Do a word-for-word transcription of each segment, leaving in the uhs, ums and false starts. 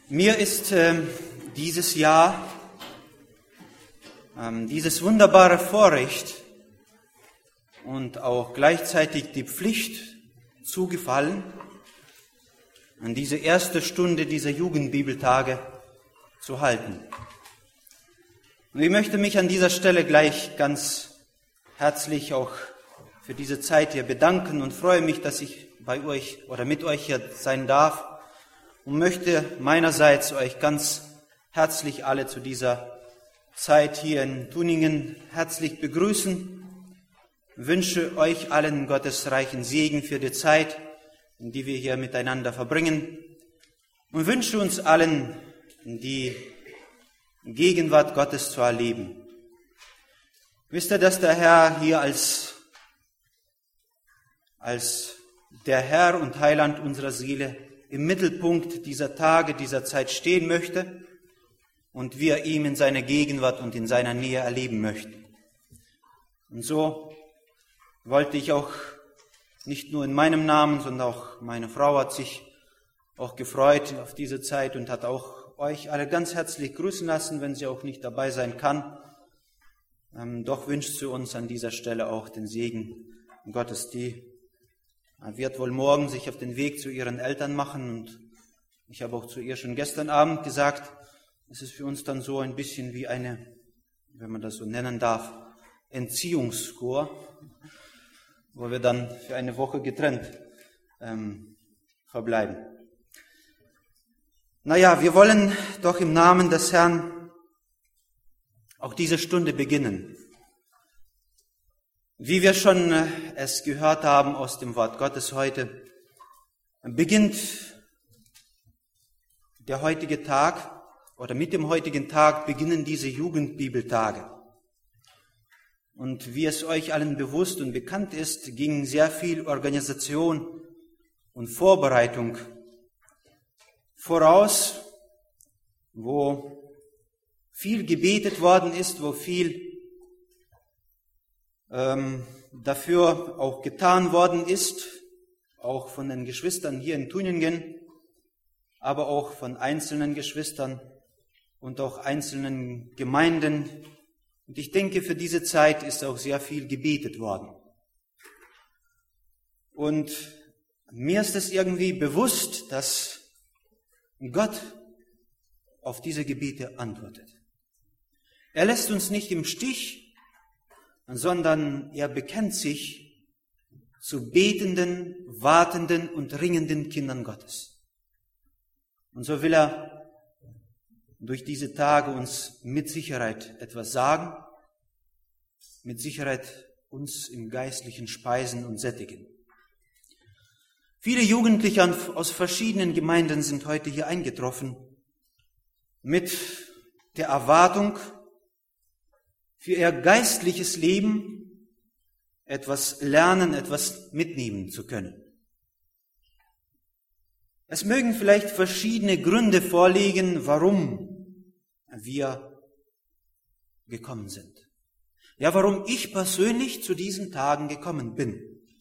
Mir ist äh, dieses Jahr ähm, dieses wunderbare Vorrecht und auch gleichzeitig die Pflicht zugefallen, an diese erste Stunde dieser Jugendbibeltage zu halten. Und ich möchte mich an dieser Stelle gleich ganz herzlich auch für diese Zeit hier bedanken und freue mich, dass ich bei euch oder mit euch hier sein darf und möchte meinerseits euch ganz herzlich alle zu dieser Zeit hier in Tuningen herzlich begrüßen. Ich wünsche euch allen Gottes reichen Segen für die Zeit, in die wir hier miteinander verbringen, und wünsche uns allen die Gegenwart Gottes zu erleben. Wisst ihr, dass der Herr hier als, als der Herr und Heiland unserer Seele im Mittelpunkt dieser Tage, dieser Zeit stehen möchte und wir ihn in seiner Gegenwart und in seiner Nähe erleben möchten. Und so wollte ich auch nicht nur in meinem Namen, sondern auch meine Frau hat sich auch gefreut auf diese Zeit und hat auch euch alle ganz herzlich grüßen lassen, wenn sie auch nicht dabei sein kann. Ähm, doch wünscht sie uns an dieser Stelle auch den Segen Gottes. Die wird wohl morgen sich auf den Weg zu ihren Eltern machen, und ich habe auch zu ihr schon gestern Abend gesagt, es ist für uns dann so ein bisschen wie eine, wenn man das so nennen darf, Entziehungskur, wo wir dann für eine Woche getrennt ähm, verbleiben. Naja, wir wollen doch im Namen des Herrn auch diese Stunde beginnen. Wie wir schon es gehört haben aus dem Wort Gottes heute, beginnt der heutige Tag, oder mit dem heutigen Tag beginnen diese Jugendbibeltage. Und wie es euch allen bewusst und bekannt ist, ging sehr viel Organisation und Vorbereitung voraus, wo viel gebetet worden ist, wo viel ähm, dafür auch getan worden ist, auch von den Geschwistern hier in Tuningen, aber auch von einzelnen Geschwistern und auch einzelnen Gemeinden. Und ich denke, für diese Zeit ist auch sehr viel gebetet worden. Und mir ist es irgendwie bewusst, dass Gott auf diese Gebete antwortet. Er lässt uns nicht im Stich, sondern er bekennt sich zu betenden, wartenden und ringenden Kindern Gottes. Und so will er durch diese Tage uns mit Sicherheit etwas sagen, mit Sicherheit uns im Geistlichen speisen und sättigen. Viele Jugendliche aus verschiedenen Gemeinden sind heute hier eingetroffen mit der Erwartung, für ihr geistliches Leben etwas lernen, etwas mitnehmen zu können. Es mögen vielleicht verschiedene Gründe vorliegen, warum wir gekommen sind. Ja, warum ich persönlich zu diesen Tagen gekommen bin.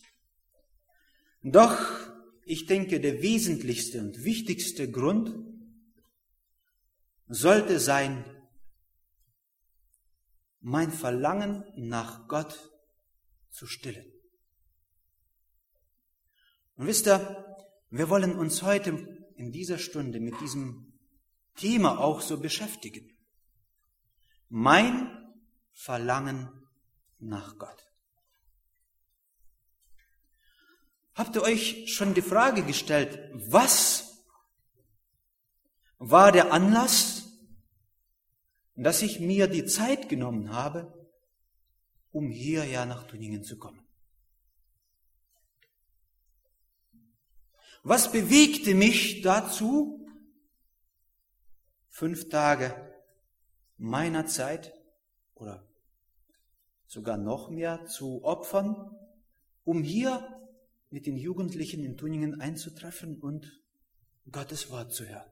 Doch ich denke, der wesentlichste und wichtigste Grund sollte sein, mein Verlangen nach Gott zu stillen. Und wisst ihr, wir wollen uns heute in dieser Stunde mit diesem Thema auch so beschäftigen. Mein Verlangen nach Gott. Habt ihr euch schon die Frage gestellt, was war der Anlass, dass ich mir die Zeit genommen habe, um hierher nach Tuningen zu kommen? Was bewegte mich dazu, fünf Tage meiner Zeit oder sogar noch mehr zu opfern, um hier mit den Jugendlichen in Tuningen einzutreffen und Gottes Wort zu hören?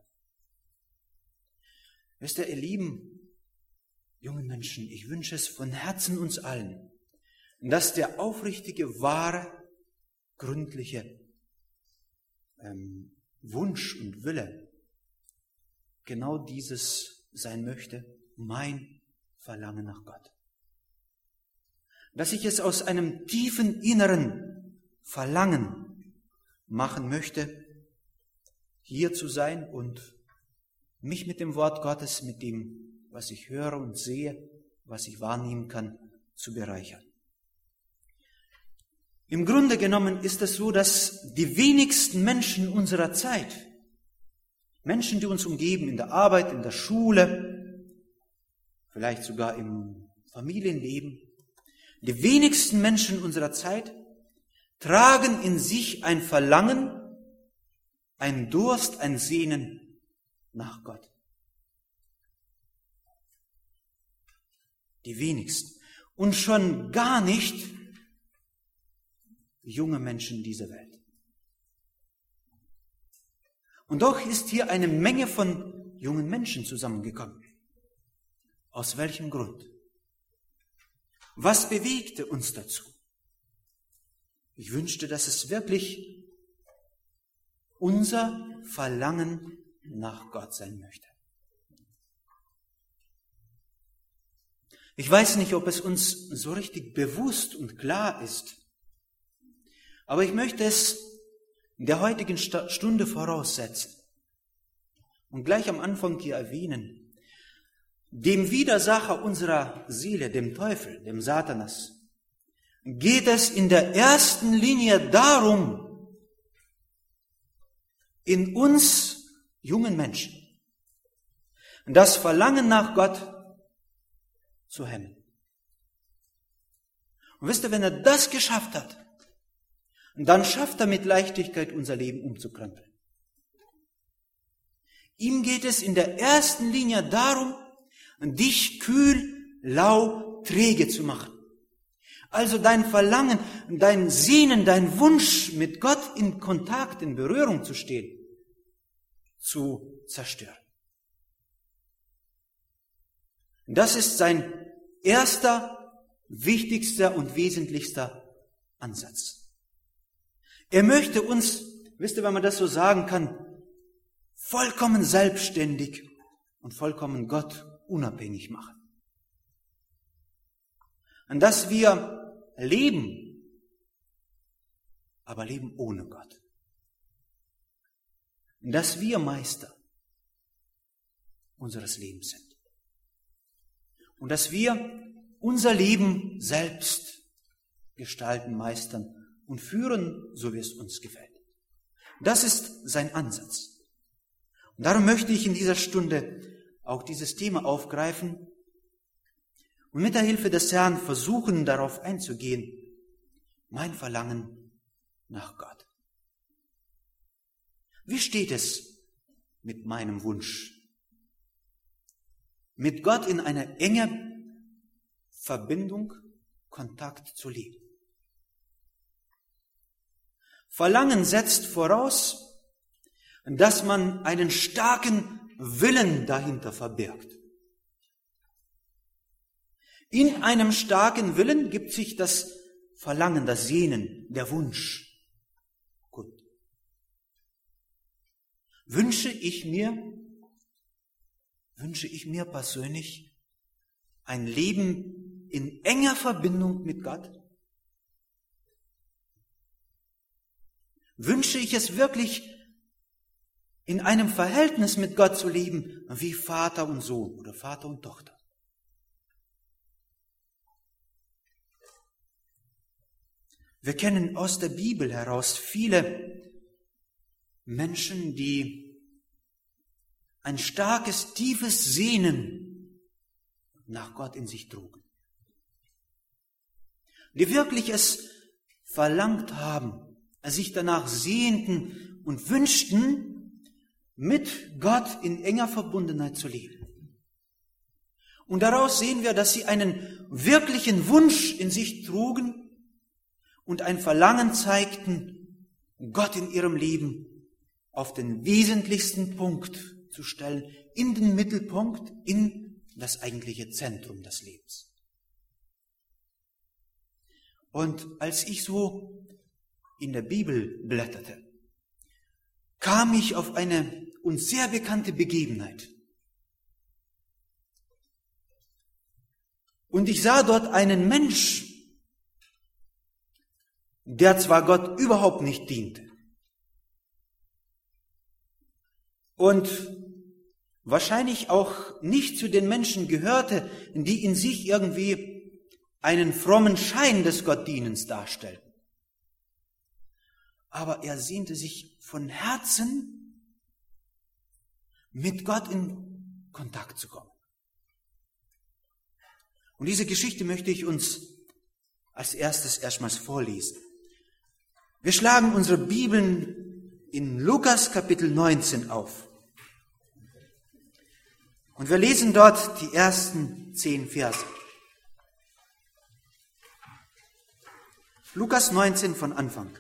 Wisst ihr, ihr Lieben, jungen Menschen, ich wünsche es von Herzen uns allen, dass der aufrichtige, wahre, gründliche ähm, Wunsch und Wille genau dieses sein möchte, mein Verlangen nach Gott. Dass ich es aus einem tiefen inneren Verlangen machen möchte, hier zu sein und mich mit dem Wort Gottes, mit dem, was ich höre und sehe, was ich wahrnehmen kann, zu bereichern. Im Grunde genommen ist es so, dass die wenigsten Menschen unserer Zeit, Menschen, die uns umgeben, in der Arbeit, in der Schule, vielleicht sogar im Familienleben, die wenigsten Menschen unserer Zeit tragen in sich ein Verlangen, ein Durst, ein Sehnen nach Gott. Die wenigsten. Und schon gar nicht junge Menschen dieser Welt. Und doch ist hier eine Menge von jungen Menschen zusammengekommen. Aus welchem Grund? Was bewegte uns dazu? Ich wünschte, dass es wirklich unser Verlangen nach Gott sein möchte. Ich weiß nicht, ob es uns so richtig bewusst und klar ist, aber ich möchte es in der heutigen Stunde voraussetzen und gleich am Anfang hier erwähnen. Dem Widersacher unserer Seele, dem Teufel, dem Satanas, geht es in der ersten Linie darum, in uns jungen Menschen das Verlangen nach Gott zu hemmen. Und wisst ihr, wenn er das geschafft hat, dann schafft er mit Leichtigkeit unser Leben umzukrempeln. Ihm geht es in der ersten Linie darum, dich kühl, lau, träge zu machen. Also dein Verlangen, dein Sehnen, dein Wunsch, mit Gott in Kontakt, in Berührung zu stehen, zu zerstören. Das ist sein erster, wichtigster und wesentlichster Ansatz. Er möchte uns, wisst ihr, wenn man das so sagen kann, vollkommen selbstständig und vollkommen Gott unabhängig machen. Und dass wir leben, aber leben ohne Gott. Und dass wir Meister unseres Lebens sind. Und dass wir unser Leben selbst gestalten, meistern und führen, so wie es uns gefällt. Das ist sein Ansatz. Und darum möchte ich in dieser Stunde auch dieses Thema aufgreifen und mit der Hilfe des Herrn versuchen, darauf einzugehen, mein Verlangen nach Gott. Wie steht es mit meinem Wunsch, mit Gott in einer engen Verbindung, Kontakt zu leben? Verlangen setzt voraus, dass man einen starken Willen dahinter verbirgt. In einem starken Willen gibt sich das Verlangen, das Sehnen, der Wunsch. Gut. Wünsche ich mir, wünsche ich mir persönlich ein Leben in enger Verbindung mit Gott? Wünsche ich es wirklich, in einem Verhältnis mit Gott zu leben, wie Vater und Sohn oder Vater und Tochter? Wir kennen aus der Bibel heraus viele Menschen, die ein starkes, tiefes Sehnen nach Gott in sich trugen. Die wirklich es verlangt haben, sich danach sehnten und wünschten, mit Gott in enger Verbundenheit zu leben. Und daraus sehen wir, dass sie einen wirklichen Wunsch in sich trugen und ein Verlangen zeigten, Gott in ihrem Leben auf den wesentlichsten Punkt zu stellen, in den Mittelpunkt, in das eigentliche Zentrum des Lebens. Und als ich so in der Bibel blätterte, kam ich auf eine uns sehr bekannte Begebenheit. Und ich sah dort einen Mensch, der zwar Gott überhaupt nicht diente und wahrscheinlich auch nicht zu den Menschen gehörte, die in sich irgendwie einen frommen Schein des Gottdienens darstellten. Aber er sehnte sich von Herzen, mit Gott in Kontakt zu kommen. Und diese Geschichte möchte ich uns als erstes erstmals vorlesen. Wir schlagen unsere Bibeln in Lukas Kapitel neunzehn auf. Und wir lesen dort die ersten zehn Verse. Lukas neunzehn von Anfang.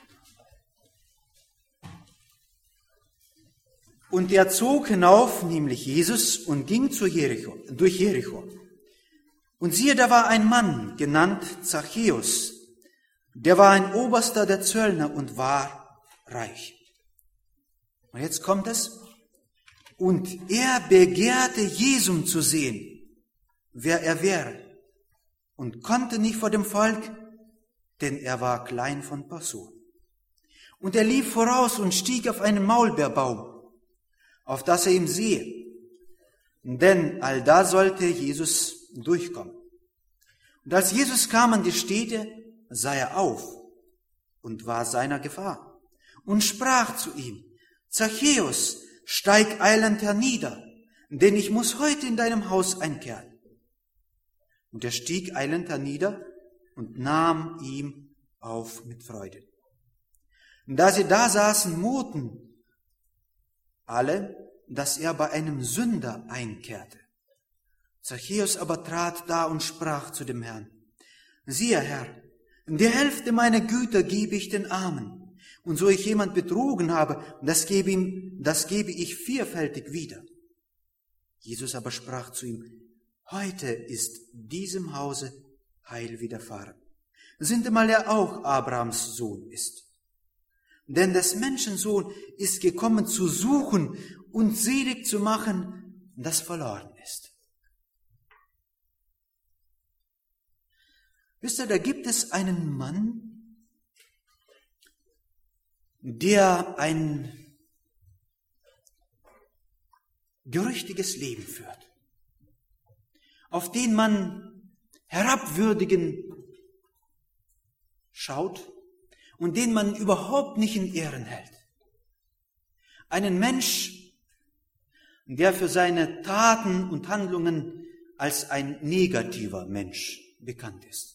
Und er zog hinauf, nämlich Jesus, und ging zu Jericho, durch Jericho. Und siehe, da war ein Mann, genannt Zachäus, der war ein Oberster der Zöllner und war reich. Und jetzt kommt es. Und er begehrte, Jesum zu sehen, wer er wäre, und konnte nicht vor dem Volk, denn er war klein von Person. Und er lief voraus und stieg auf einen Maulbeerbaum, auf das er ihn sehe. Denn allda sollte Jesus durchkommen. Und als Jesus kam an die Stätte, sah er auf und war seiner Gefahr und sprach zu ihm: Zachäus, steig eilend hernieder, denn ich muss heute in deinem Haus einkehren. Und er stieg eilend hernieder und nahm ihm auf mit Freude. Und da sie da saßen, murrten alle, dass er bei einem Sünder einkehrte. Zachäus aber trat da und sprach zu dem Herrn: Siehe, Herr, die Hälfte meiner Güter gebe ich den Armen, und so ich jemand betrogen habe, das gebe ihm, das gebe ich vierfältig wieder. Jesus aber sprach zu ihm: Heute ist diesem Hause Heil widerfahren, sintemal er auch Abrahams Sohn ist. Denn des Menschensohn ist gekommen zu suchen und selig zu machen, das verloren ist. Wisst ihr, da gibt es einen Mann, der ein gerüchtiges Leben führt, auf den man herabwürdigen schaut und den man überhaupt nicht in Ehren hält. Einen Mensch, der für seine Taten und Handlungen als ein negativer Mensch bekannt ist.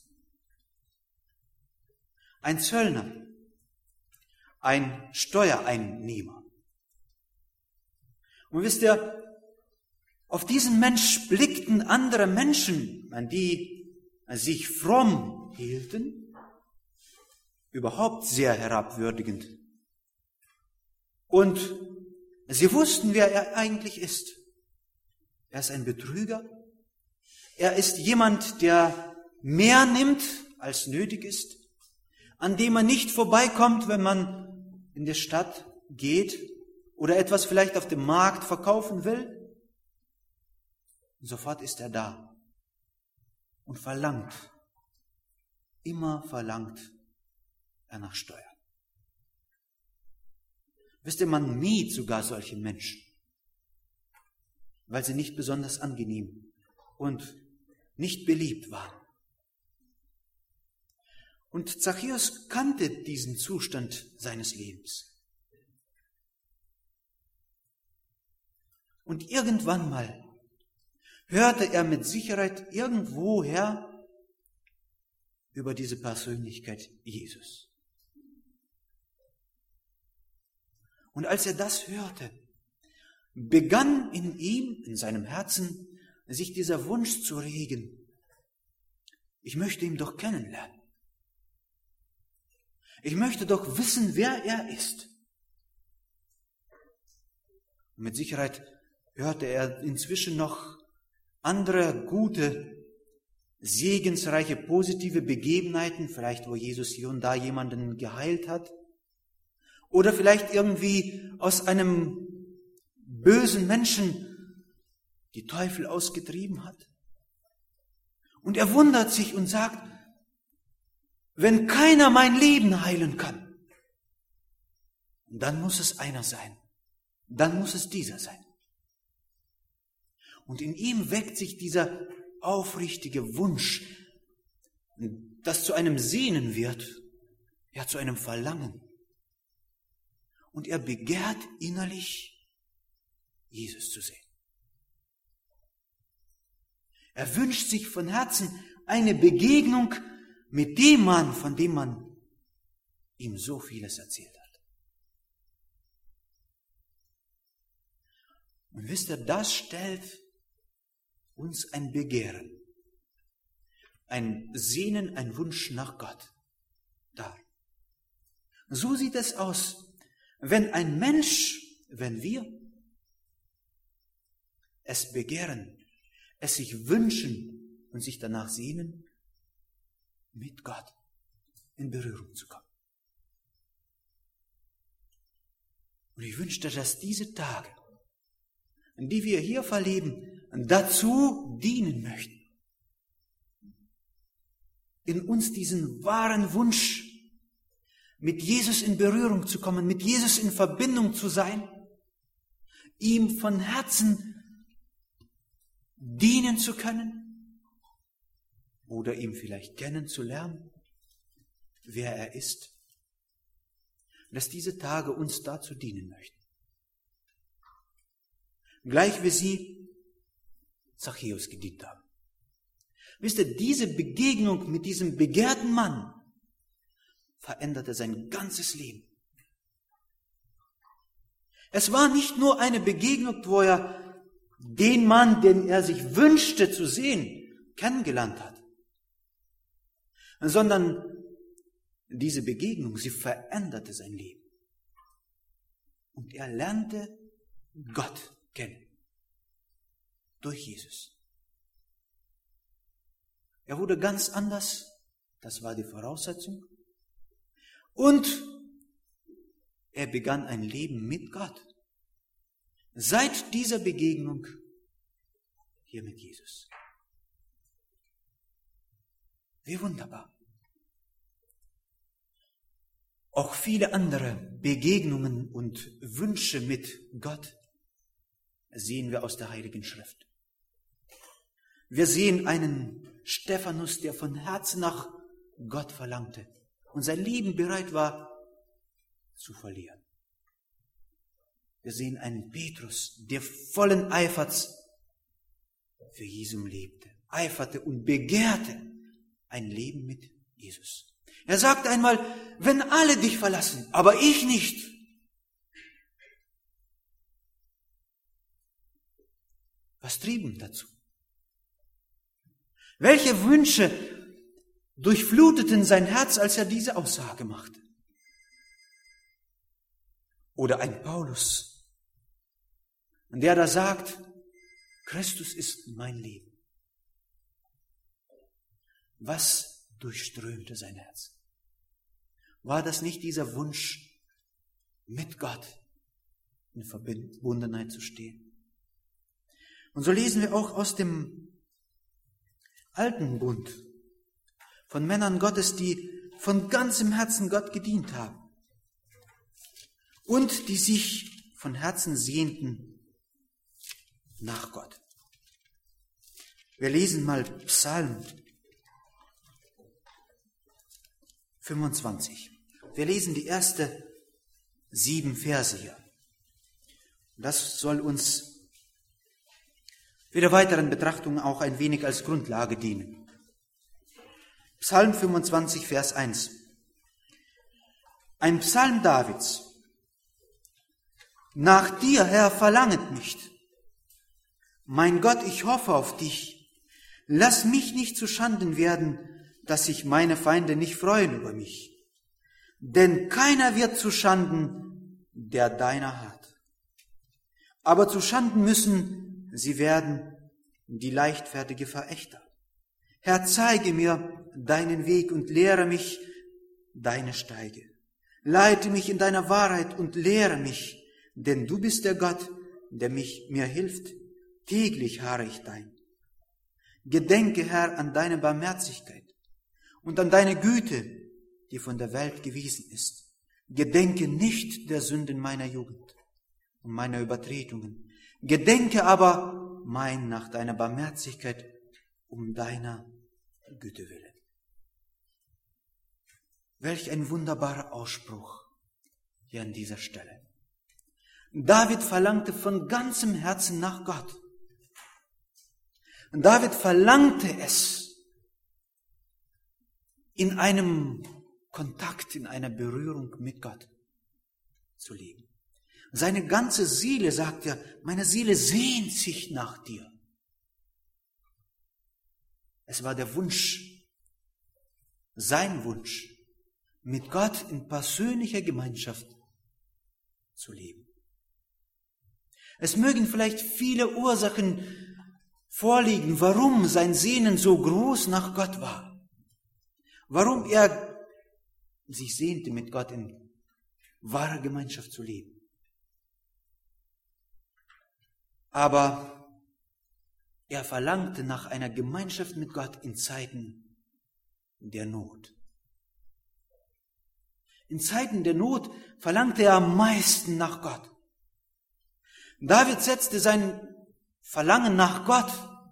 Ein Zöllner, ein Steuereinnehmer. Und wisst ihr, auf diesen Mensch blickten andere Menschen, an die sich fromm hielten, überhaupt sehr herabwürdigend. Und sie wussten, wer er eigentlich ist. Er ist ein Betrüger. Er ist jemand, der mehr nimmt, als nötig ist, an dem man nicht vorbeikommt, wenn man in die Stadt geht oder etwas vielleicht auf dem Markt verkaufen will. Und sofort ist er da und verlangt, immer verlangt er nach Steuern. Wisst ihr, man mied sogar solche Menschen, weil sie nicht besonders angenehm und nicht beliebt waren. Und Zachäus kannte diesen Zustand seines Lebens. Und irgendwann mal hörte er mit Sicherheit irgendwoher über diese Persönlichkeit Jesus. Und als er das hörte, begann in ihm, in seinem Herzen, sich dieser Wunsch zu regen: Ich möchte ihn doch kennenlernen. Ich möchte doch wissen, wer er ist. Und mit Sicherheit hörte er inzwischen noch andere gute, segensreiche, positive Begebenheiten, vielleicht wo Jesus hier und da jemanden geheilt hat, oder vielleicht irgendwie aus einem bösen Menschen die Teufel ausgetrieben hat. Und er wundert sich und sagt, wenn keiner mein Leben heilen kann, dann muss es einer sein. Dann muss es dieser sein. Und in ihm weckt sich dieser aufrichtige Wunsch, das zu einem Sehnen wird, ja zu einem Verlangen. Und er begehrt innerlich, Jesus zu sehen. Er wünscht sich von Herzen eine Begegnung mit dem Mann, von dem man ihm so vieles erzählt hat. Und wisst ihr, das stellt uns ein Begehren, ein Sehnen, ein Wunsch nach Gott dar. So sieht es aus, wenn ein Mensch, wenn wir es begehren, es sich wünschen und sich danach sehnen, mit Gott in Berührung zu kommen. Und ich wünschte, dass diese Tage, die wir hier verleben, dazu dienen möchten, in uns diesen wahren Wunsch, mit Jesus in Berührung zu kommen, mit Jesus in Verbindung zu sein, ihm von Herzen dienen zu können oder ihm vielleicht kennenzulernen, wer er ist, dass diese Tage uns dazu dienen möchten. Gleich wie sie Zachäus gedient haben. Wisst ihr, diese Begegnung mit diesem begehrten Mann veränderte sein ganzes Leben. Es war nicht nur eine Begegnung, wo er den Mann, den er sich wünschte zu sehen, kennengelernt hat, sondern diese Begegnung, sie veränderte sein Leben. Und er lernte Gott kennen. Durch Jesus. Er wurde ganz anders, das war die Voraussetzung. Und er begann ein Leben mit Gott. Seit dieser Begegnung hier mit Jesus. Wie wunderbar. Auch viele andere Begegnungen und Wünsche mit Gott sehen wir aus der Heiligen Schrift. Wir sehen einen Stephanus, der von Herzen nach Gott verlangte und sein Leben bereit war zu verlieren. Wir sehen einen Petrus, der vollen Eifers für Jesum lebte, eiferte und begehrte ein Leben mit Jesus. Er sagte einmal, wenn alle dich verlassen, aber ich nicht. Was trieb ihn dazu? Welche Wünsche durchfluteten sein Herz, als er diese Aussage machte? Oder ein Paulus, der da sagt, Christus ist mein Leben. Was durchströmte sein Herz? War das nicht dieser Wunsch, mit Gott in Verbundenheit zu stehen? Und so lesen wir auch aus dem Alten Bund von Männern Gottes, die von ganzem Herzen Gott gedient haben und die sich von Herzen sehnten nach Gott. Wir lesen mal Psalm fünfundzwanzig. Wir lesen die ersten sieben Verse hier. Das soll uns für die weiteren Betrachtungen auch ein wenig als Grundlage dienen. Psalm fünfundzwanzig, Vers eins. Ein Psalm Davids. Nach dir, Herr, verlanget nicht. Mein Gott, ich hoffe auf dich. Lass mich nicht zu Schanden werden, dass sich meine Feinde nicht freuen über mich. Denn keiner wird zu Schanden, der deiner hat. Aber zu Schanden müssen sie werden die leichtfertige Verächter. Herr, zeige mir deinen Weg und lehre mich deine Steige. Leite mich in deiner Wahrheit und lehre mich, denn du bist der Gott, der mich, mir hilft. Täglich harre ich dein. Gedenke, Herr, an deine Barmherzigkeit und an deine Güte, die von der Welt gewiesen ist. Gedenke nicht der Sünden meiner Jugend und meiner Übertretungen. Gedenke aber mein nach deiner Barmherzigkeit um deiner Güte willen. Welch ein wunderbarer Ausspruch hier an dieser Stelle. David verlangte von ganzem Herzen nach Gott. David verlangte es, in einem Kontakt, in einer Berührung mit Gott zu leben. Seine ganze Seele, sagt er, meine Seele sehnt sich nach dir. Es war der Wunsch, sein Wunsch, mit Gott in persönlicher Gemeinschaft zu leben. Es mögen vielleicht viele Ursachen vorliegen, warum sein Sehnen so groß nach Gott war. Warum er sich sehnte, mit Gott in wahrer Gemeinschaft zu leben. Aber er verlangte nach einer Gemeinschaft mit Gott in Zeiten der Not. In Zeiten der Not verlangte er am meisten nach Gott. David setzte sein Verlangen nach Gott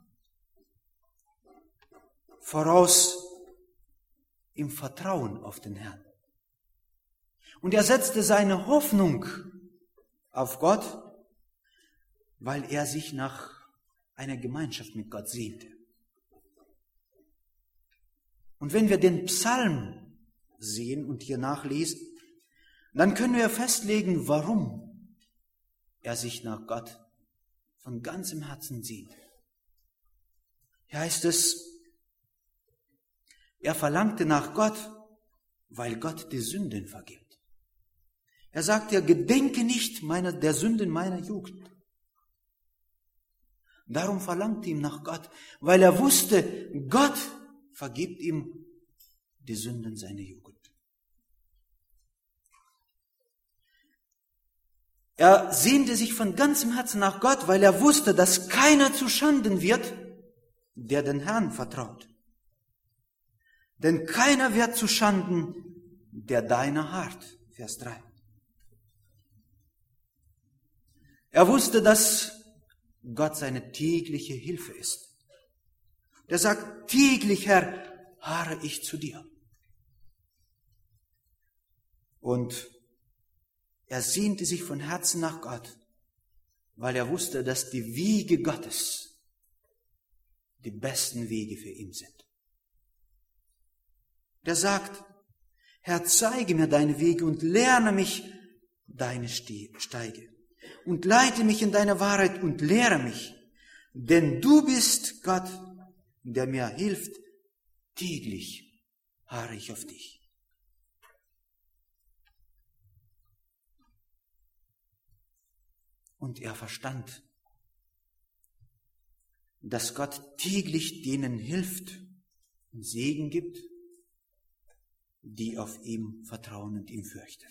voraus im Vertrauen auf den Herrn. Und er setzte seine Hoffnung auf Gott, weil er sich nach einer Gemeinschaft mit Gott sehnte. Und wenn wir den Psalm sehen und hier nachlesen, dann können wir festlegen, warum er sich nach Gott von ganzem Herzen sehnt. Hier heißt es, er verlangte nach Gott, weil Gott die Sünden vergibt. Er sagt ja, gedenke nicht meiner, der Sünden meiner Jugend. Darum verlangte ihm nach Gott, weil er wusste, Gott vergibt ihm die Sünden seiner Jugend. Er sehnte sich von ganzem Herzen nach Gott, weil er wusste, dass keiner zu Schanden wird, der den Herrn vertraut. Denn keiner wird zu Schanden, der deiner harrt. Vers drei. Er wusste, dass Gott seine tägliche Hilfe ist. Der sagt, täglich, Herr, harre ich zu dir. Und er sehnte sich von Herzen nach Gott, weil er wusste, dass die Wege Gottes die besten Wege für ihn sind. Der sagt, Herr, zeige mir deine Wege und lerne mich deine Steige. Und leite mich in deine Wahrheit und lehre mich, denn du bist Gott, der mir hilft, täglich harre ich auf dich. Und er verstand, dass Gott täglich denen hilft und Segen gibt, die auf ihm vertrauen und ihn fürchten.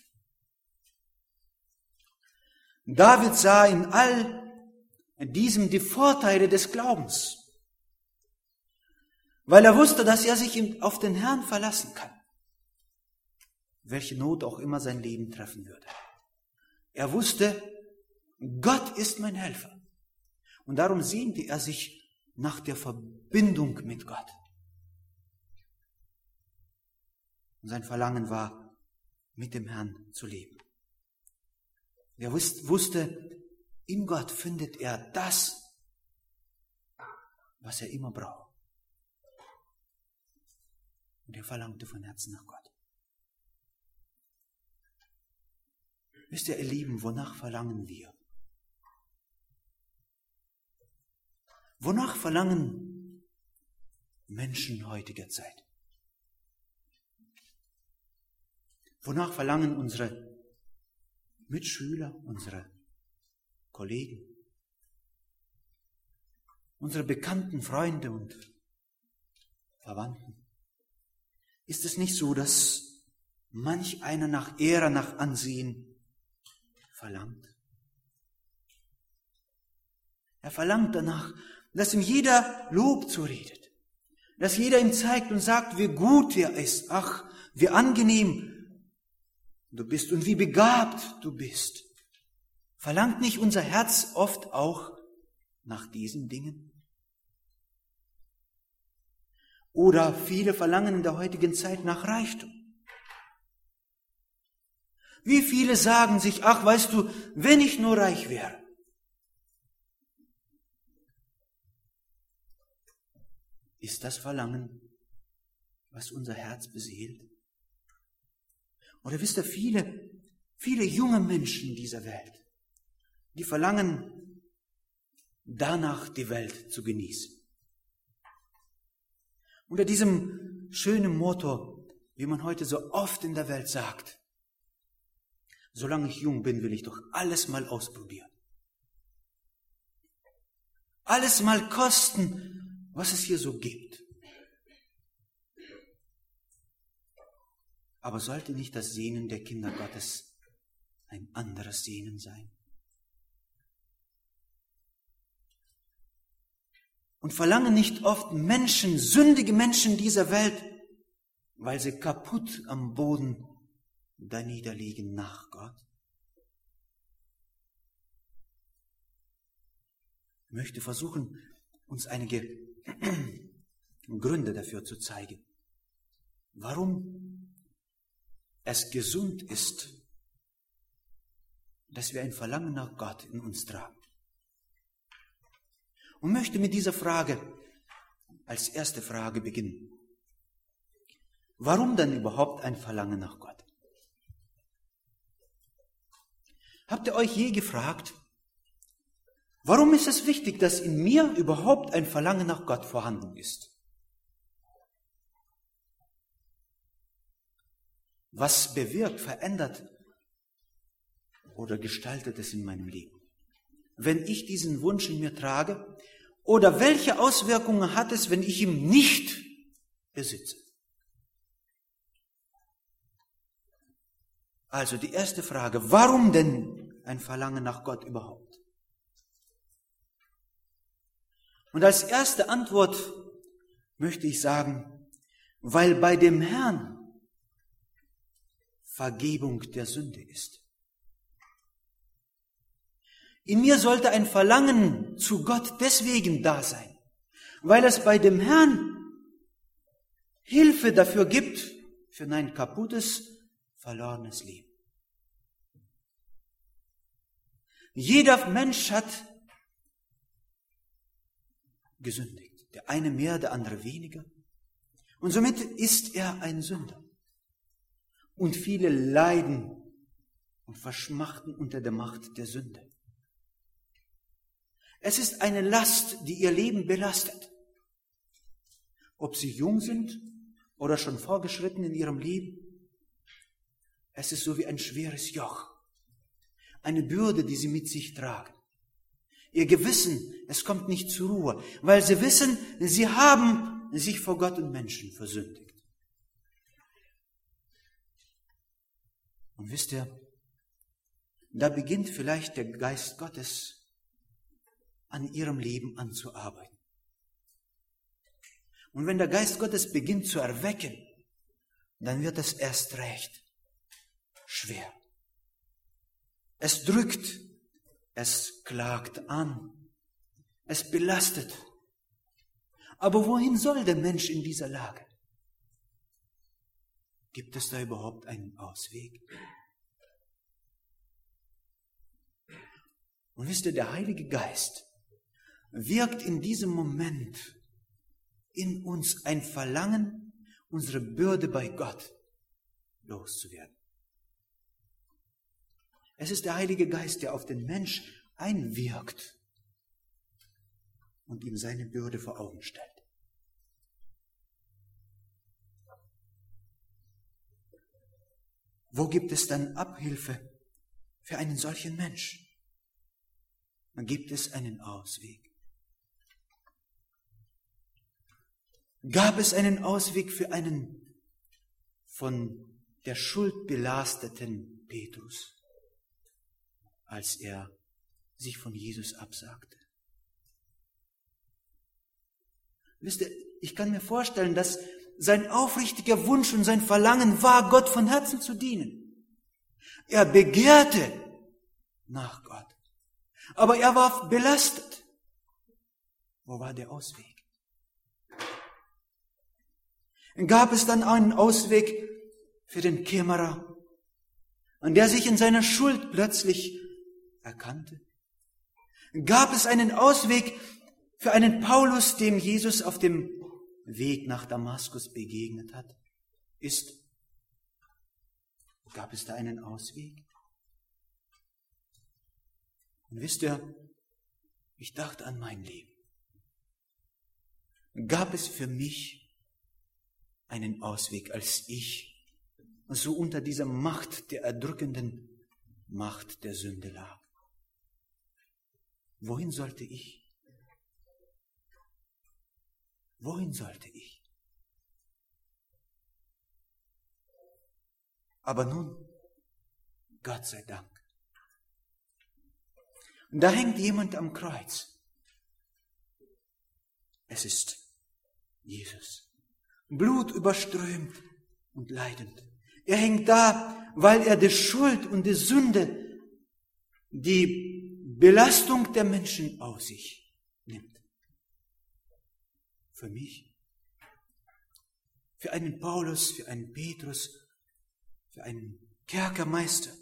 David sah in all diesem die Vorteile des Glaubens, weil er wusste, dass er sich auf den Herrn verlassen kann, welche Not auch immer sein Leben treffen würde. Er wusste, Gott ist mein Helfer. Und darum sehnte er sich nach der Verbindung mit Gott. Und sein Verlangen war, mit dem Herrn zu leben. Er wusste, in Gott findet er das, was er immer braucht. Und er verlangte von Herzen nach Gott. Wisst ihr, ihr Lieben, wonach verlangen wir? Wonach verlangen Menschen heutiger Zeit? Wonach verlangen unsere Mitschüler, unsere Kollegen, unsere bekannten Freunde und Verwandten? Ist es nicht so, dass manch einer nach Ehre, nach Ansehen verlangt? Er verlangt danach, dass ihm jeder Lob zuredet, dass jeder ihm zeigt und sagt, wie gut er ist, ach, wie angenehm du bist und wie begabt du bist. Verlangt nicht unser Herz oft auch nach diesen Dingen? Oder viele verlangen in der heutigen Zeit nach Reichtum. Wie viele sagen sich, ach, weißt du, wenn ich nur reich wäre. Ist das Verlangen, was unser Herz beseelt? Oder wisst ihr, viele, viele junge Menschen dieser Welt, die verlangen danach, die Welt zu genießen. Unter diesem schönen Motto, wie man heute so oft in der Welt sagt, solange ich jung bin, will ich doch alles mal ausprobieren. Alles mal kosten, was es hier so gibt. Aber sollte nicht das Sehnen der Kinder Gottes ein anderes Sehnen sein? Und verlangen nicht oft Menschen, sündige Menschen dieser Welt, weil sie kaputt am Boden da niederliegen nach Gott? Ich möchte versuchen, uns einige Gründe dafür zu zeigen, warum es gesund ist, dass wir ein Verlangen nach Gott in uns tragen. Und möchte mit dieser Frage als erste Frage beginnen. Warum dann überhaupt ein Verlangen nach Gott? Habt ihr euch je gefragt, warum ist es wichtig, dass in mir überhaupt ein Verlangen nach Gott vorhanden ist? Was bewirkt, verändert oder gestaltet es in meinem Leben, wenn ich diesen Wunsch in mir trage? Oder welche Auswirkungen hat es, wenn ich ihn nicht besitze? Also die erste Frage, warum denn ein Verlangen nach Gott überhaupt? Und als erste Antwort möchte ich sagen, weil bei dem Herrn Vergebung der Sünde ist. In mir sollte ein Verlangen zu Gott deswegen da sein, weil es bei dem Herrn Hilfe dafür gibt, für ein kaputtes, verlorenes Leben. Jeder Mensch hat gesündigt. Der eine mehr, der andere weniger. Und somit ist er ein Sünder. Und viele leiden und verschmachten unter der Macht der Sünde. Es ist eine Last, die ihr Leben belastet. Ob sie jung sind oder schon vorgeschritten in ihrem Leben. Es ist so wie ein schweres Joch. Eine Bürde, die sie mit sich tragen. Ihr Gewissen, es kommt nicht zur Ruhe, weil sie wissen, sie haben sich vor Gott und Menschen versündigt. Und wisst ihr, da beginnt vielleicht der Geist Gottes an ihrem Leben anzuarbeiten. Und wenn der Geist Gottes beginnt zu erwecken, dann wird es erst recht schwer. Es drückt, es klagt an, es belastet. Aber wohin soll der Mensch in dieser Lage? Gibt es da überhaupt einen Ausweg? Und wisst ihr, der Heilige Geist wirkt in diesem Moment in uns ein Verlangen, unsere Bürde bei Gott loszuwerden. Es ist der Heilige Geist, der auf den Mensch einwirkt und ihm seine Bürde vor Augen stellt. Wo gibt es dann Abhilfe für einen solchen Menschen? Dann gibt es einen Ausweg. Gab es einen Ausweg für einen von der Schuld belasteten Petrus, als er sich von Jesus absagte? Wisst ihr, ich kann mir vorstellen, dass sein aufrichtiger Wunsch und sein Verlangen war, Gott von Herzen zu dienen. Er begehrte nach Gott. Aber er war belastet. Wo war der Ausweg? Gab es dann einen Ausweg für den Kämmerer, an der sich in seiner Schuld plötzlich erkannte? Gab es einen Ausweg für einen Paulus, dem Jesus auf dem Weg nach Damaskus begegnet hat? Ist, gab es da einen Ausweg? Und wisst ihr, ich dachte an mein Leben. Gab es für mich einen Ausweg, als ich so unter dieser Macht der erdrückenden Macht der Sünde lag? Wohin sollte ich? Wohin sollte ich? Aber nun, Gott sei Dank, da hängt jemand am Kreuz. Es ist Jesus, blutüberströmt und leidend. Er hängt da, weil er die Schuld und die Sünde, die Belastung der Menschen auf sich nimmt. Für mich, für einen Paulus, für einen Petrus, für einen Kerkermeister.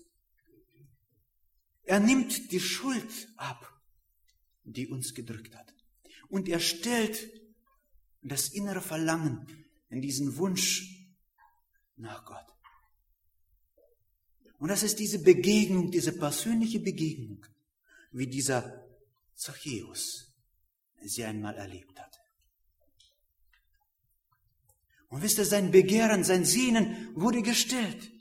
Er nimmt die Schuld ab, die uns gedrückt hat. Und er stellt das innere Verlangen in diesen Wunsch nach Gott. Und das ist diese Begegnung, diese persönliche Begegnung, wie dieser Zachäus sie einmal erlebt hat. Und wisst ihr, sein Begehren, sein Sehnen wurde gestillt.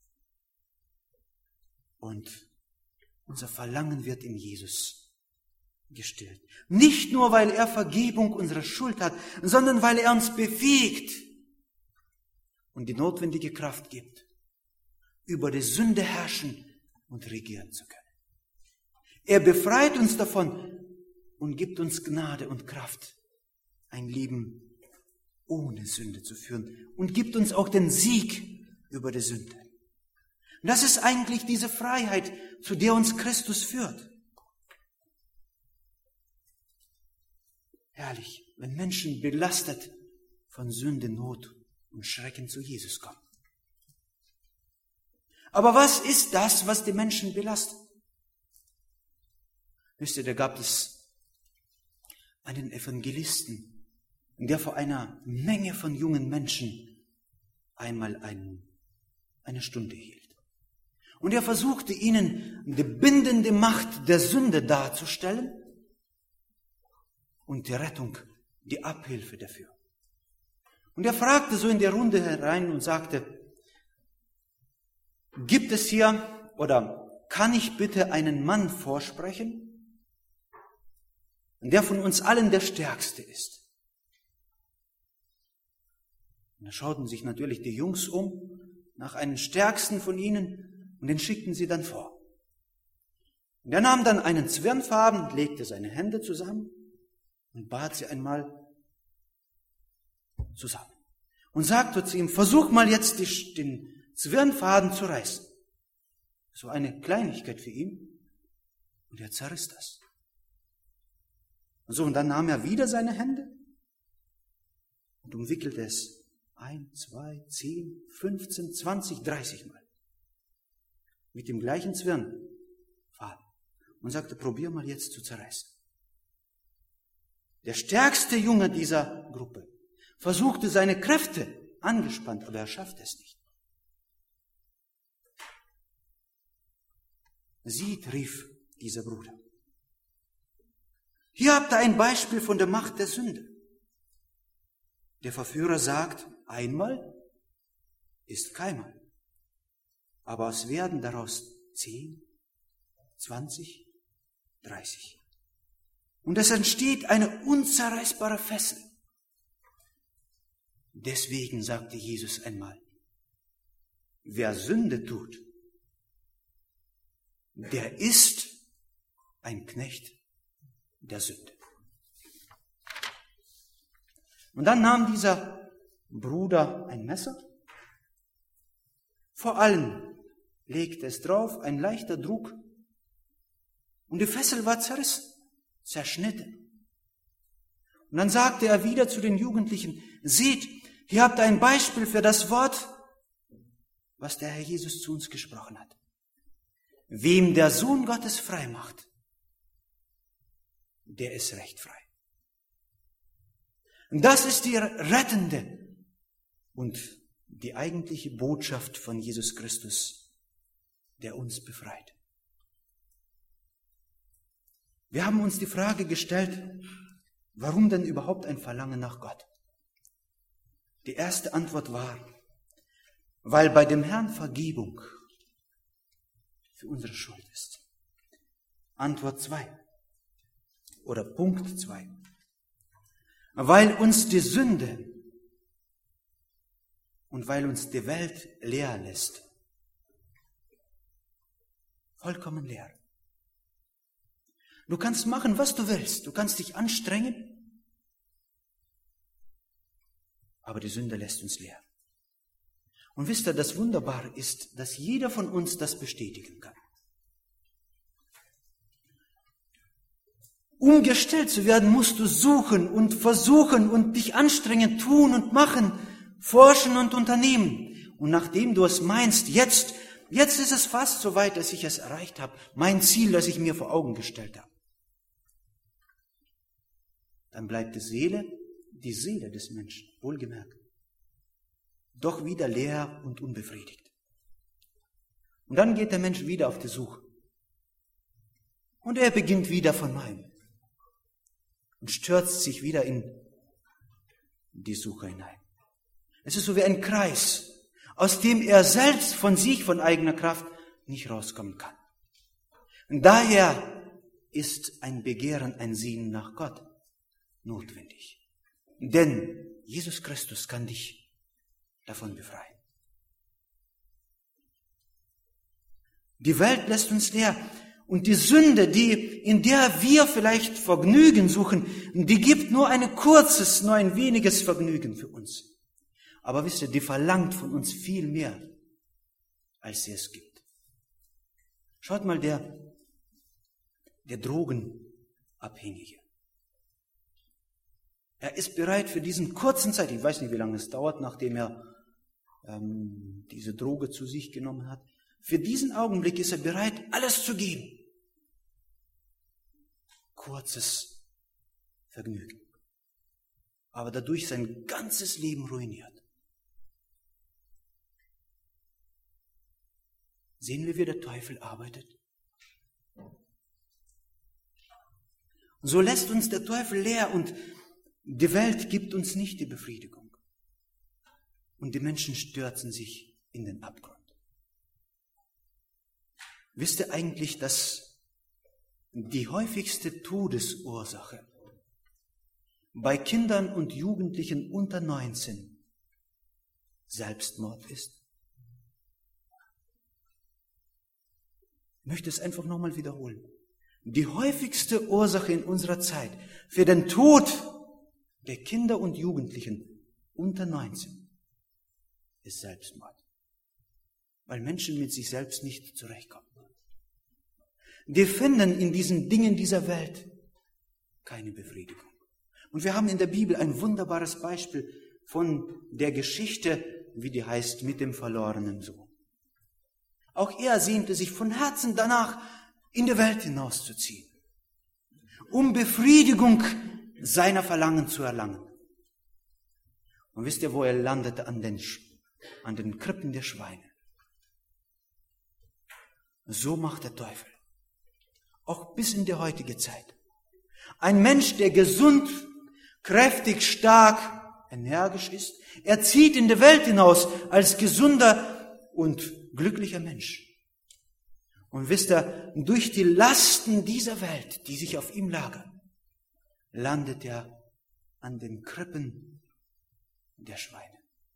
Und unser Verlangen wird in Jesus gestillt. Nicht nur, weil er Vergebung unserer Schuld hat, sondern weil er uns befähigt und die notwendige Kraft gibt, über die Sünde herrschen und regieren zu können. Er befreit uns davon und gibt uns Gnade und Kraft, ein Leben ohne Sünde zu führen, und gibt uns auch den Sieg über die Sünde. Und das ist eigentlich diese Freiheit, zu der uns Christus führt. Herrlich, wenn Menschen belastet von Sünde, Not und Schrecken zu Jesus kommen. Aber was ist das, was die Menschen belastet? Wisst ihr, da gab es einen Evangelisten, der vor einer Menge von jungen Menschen einmal ein, eine Stunde hielt. Und er versuchte ihnen die bindende Macht der Sünde darzustellen und die Rettung, die Abhilfe dafür. Und er fragte so in der Runde herein und sagte, gibt es hier oder kann ich bitte einen Mann vorsprechen, der von uns allen der Stärkste ist? Und da schauten sich natürlich die Jungs um nach einem Stärksten von ihnen und den schickten sie dann vor. Und er nahm dann einen Zwirnfaden, legte seine Hände zusammen und bat sie einmal zusammen. Und sagte zu ihm, versuch mal jetzt die, den Zwirnfaden zu reißen. So eine Kleinigkeit für ihn. Und er zerriss das. Und so, und dann nahm er wieder seine Hände und umwickelte es ein, zwei, zehn, fünfzehn, zwanzig, dreißig Mal. Mit dem gleichen Zwirnfaden. Und sagte, probier mal jetzt zu zerreißen. Der stärkste Junge dieser Gruppe versuchte seine Kräfte angespannt, aber er schaffte es nicht. Sieht, rief dieser Bruder. Hier habt ihr ein Beispiel von der Macht der Sünde. Der Verführer sagt, einmal ist keinmal. Aber es werden daraus zehn, zwanzig, dreißig. Und es entsteht eine unzerreißbare Fessel. Deswegen sagte Jesus einmal, wer Sünde tut, der ist ein Knecht der Sünde. Und dann nahm dieser Bruder ein Messer, vor allen legte es drauf, ein leichter Druck, und die Fessel war zerrissen, zerschnitten. Und dann sagte er wieder zu den Jugendlichen, seht, hier habt ihr ein Beispiel für das Wort, was der Herr Jesus zu uns gesprochen hat. Wem der Sohn Gottes frei macht, der ist recht frei. Und das ist die rettende und die eigentliche Botschaft von Jesus Christus, der uns befreit. Wir haben uns die Frage gestellt, warum denn überhaupt ein Verlangen nach Gott? Die erste Antwort war, weil bei dem Herrn Vergebung für unsere Schuld ist. Antwort zwei oder Punkt zwei. Weil uns die Sünde und weil uns die Welt leer lässt. Vollkommen leer. Du kannst machen, was du willst. Du kannst dich anstrengen. Aber die Sünde lässt uns leer. Und wisst ihr, das Wunderbare ist, dass jeder von uns das bestätigen kann. Um gestellt zu werden, musst du suchen und versuchen und dich anstrengen, tun und machen, forschen und unternehmen. Und nachdem du es meinst, jetzt, jetzt ist es fast so weit, dass ich es erreicht habe, mein Ziel, das ich mir vor Augen gestellt habe. Dann bleibt die Seele, die Seele des Menschen, wohlgemerkt, doch wieder leer und unbefriedigt. Und dann geht der Mensch wieder auf die Suche. Und er beginnt wieder von neuem und stürzt sich wieder in die Suche hinein. Es ist so wie ein Kreis, aus dem er selbst von sich, von eigener Kraft nicht rauskommen kann. Und daher ist ein Begehren, ein Sehnen nach Gott notwendig. Denn Jesus Christus kann dich davon befreien. Die Welt lässt uns leer. Und die Sünde, die, in der wir vielleicht Vergnügen suchen, die gibt nur ein kurzes, nur ein weniges Vergnügen für uns. Aber wisst ihr, die verlangt von uns viel mehr, als sie es gibt. Schaut mal, der, der Drogenabhängige. Er ist bereit für diesen kurzen Zeit, ich weiß nicht, wie lange es dauert, nachdem er ähm, diese Droge zu sich genommen hat, für diesen Augenblick ist er bereit, alles zu geben. Kurzes Vergnügen. Aber dadurch sein ganzes Leben ruiniert. Sehen wir, wie der Teufel arbeitet? So lässt uns der Teufel leer und die Welt gibt uns nicht die Befriedigung. Und die Menschen stürzen sich in den Abgrund. Wisst ihr eigentlich, dass die häufigste Todesursache bei Kindern und Jugendlichen unter neunzehn Selbstmord ist? Ich möchte es einfach nochmal wiederholen. Die häufigste Ursache in unserer Zeit für den Tod der Kinder und Jugendlichen unter neunzehn ist Selbstmord. Weil Menschen mit sich selbst nicht zurechtkommen. Die finden in diesen Dingen dieser Welt keine Befriedigung. Und wir haben in der Bibel ein wunderbares Beispiel von der Geschichte, wie die heißt, mit dem verlorenen Sohn. Auch er sehnte sich von Herzen danach, in die Welt hinauszuziehen, um Befriedigung seiner Verlangen zu erlangen. Und wisst ihr, wo er landete? An den, an den Krippen der Schweine. So macht der Teufel. Auch bis in die heutige Zeit. Ein Mensch, der gesund, kräftig, stark, energisch ist, er zieht in die Welt hinaus als gesunder und glücklicher Mensch. Und wisst ihr, durch die Lasten dieser Welt, die sich auf ihm lagern, landet er an den Krippen der Schweine.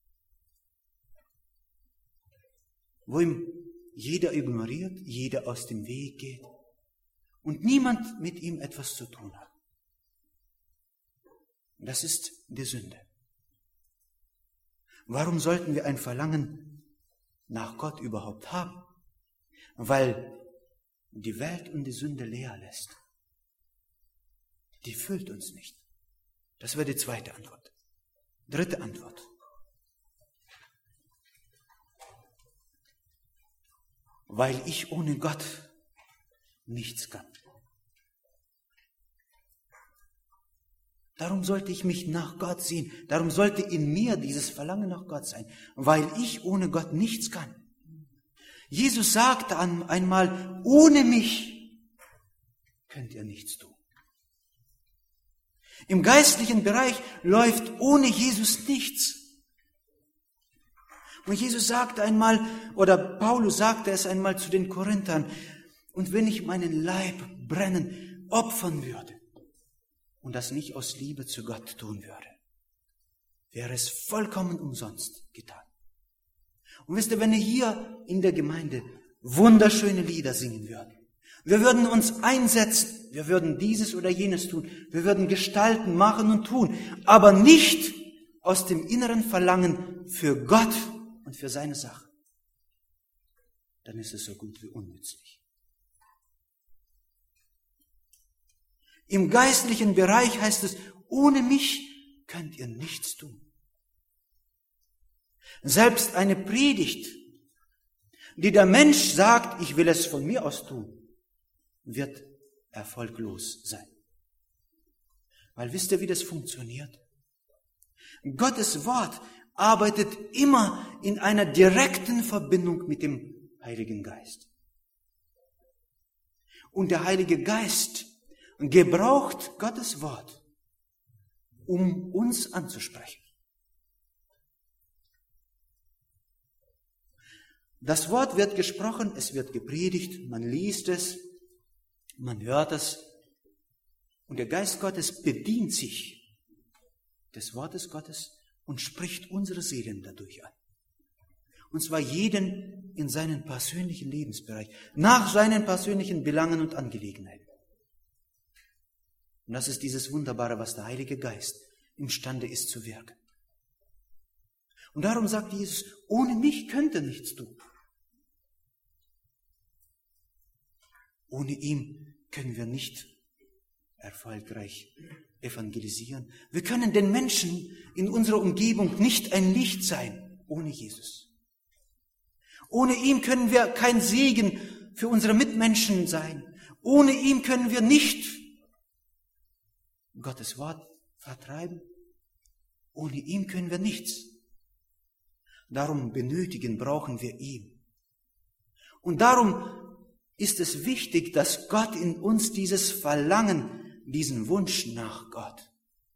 Wo ihm jeder ignoriert, jeder aus dem Weg geht und niemand mit ihm etwas zu tun hat. Das ist die Sünde. Warum sollten wir ein Verlangen nach Gott überhaupt haben? Weil die Welt und die Sünde leer lässt. Die füllt uns nicht. Das wäre die zweite Antwort. Dritte Antwort. Weil ich ohne Gott nichts kann. Darum sollte ich mich nach Gott sehen. Darum sollte in mir dieses Verlangen nach Gott sein. Weil ich ohne Gott nichts kann. Jesus sagte einmal, ohne mich könnt ihr nichts tun. Im geistlichen Bereich läuft ohne Jesus nichts. Und Jesus sagte einmal, oder Paulus sagte es einmal zu den Korinthern, und wenn ich meinen Leib brennen, opfern würde und das nicht aus Liebe zu Gott tun würde, wäre es vollkommen umsonst getan. Und wisst ihr, wenn ihr hier in der Gemeinde wunderschöne Lieder singen würden, wir würden uns einsetzen, wir würden dieses oder jenes tun, wir würden gestalten, machen und tun, aber nicht aus dem inneren Verlangen für Gott und für seine Sache, dann ist es so gut wie unnützlich. Im geistlichen Bereich heißt es, ohne mich könnt ihr nichts tun. Selbst eine Predigt, die der Mensch sagt, ich will es von mir aus tun, wird erfolglos sein. Weil wisst ihr, wie das funktioniert? Gottes Wort arbeitet immer in einer direkten Verbindung mit dem Heiligen Geist. Und der Heilige Geist gebraucht Gottes Wort, um uns anzusprechen. Das Wort wird gesprochen, es wird gepredigt, man liest es, man hört es und der Geist Gottes bedient sich des Wortes Gottes und spricht unsere Seelen dadurch an. Und zwar jeden in seinen persönlichen Lebensbereich, nach seinen persönlichen Belangen und Angelegenheiten. Und das ist dieses Wunderbare, was der Heilige Geist imstande ist zu wirken. Und darum sagt Jesus, ohne mich könnt ihr nichts tun. Ohne ihn können wir nicht erfolgreich evangelisieren. Wir können den Menschen in unserer Umgebung nicht ein Licht sein, ohne Jesus. Ohne ihn können wir kein Segen für unsere Mitmenschen sein. Ohne ihn können wir nicht Gottes Wort vertreiben. Ohne ihn können wir nichts. Darum benötigen, brauchen wir ihn. Und darum ist es wichtig, dass Gott in uns dieses Verlangen, diesen Wunsch nach Gott,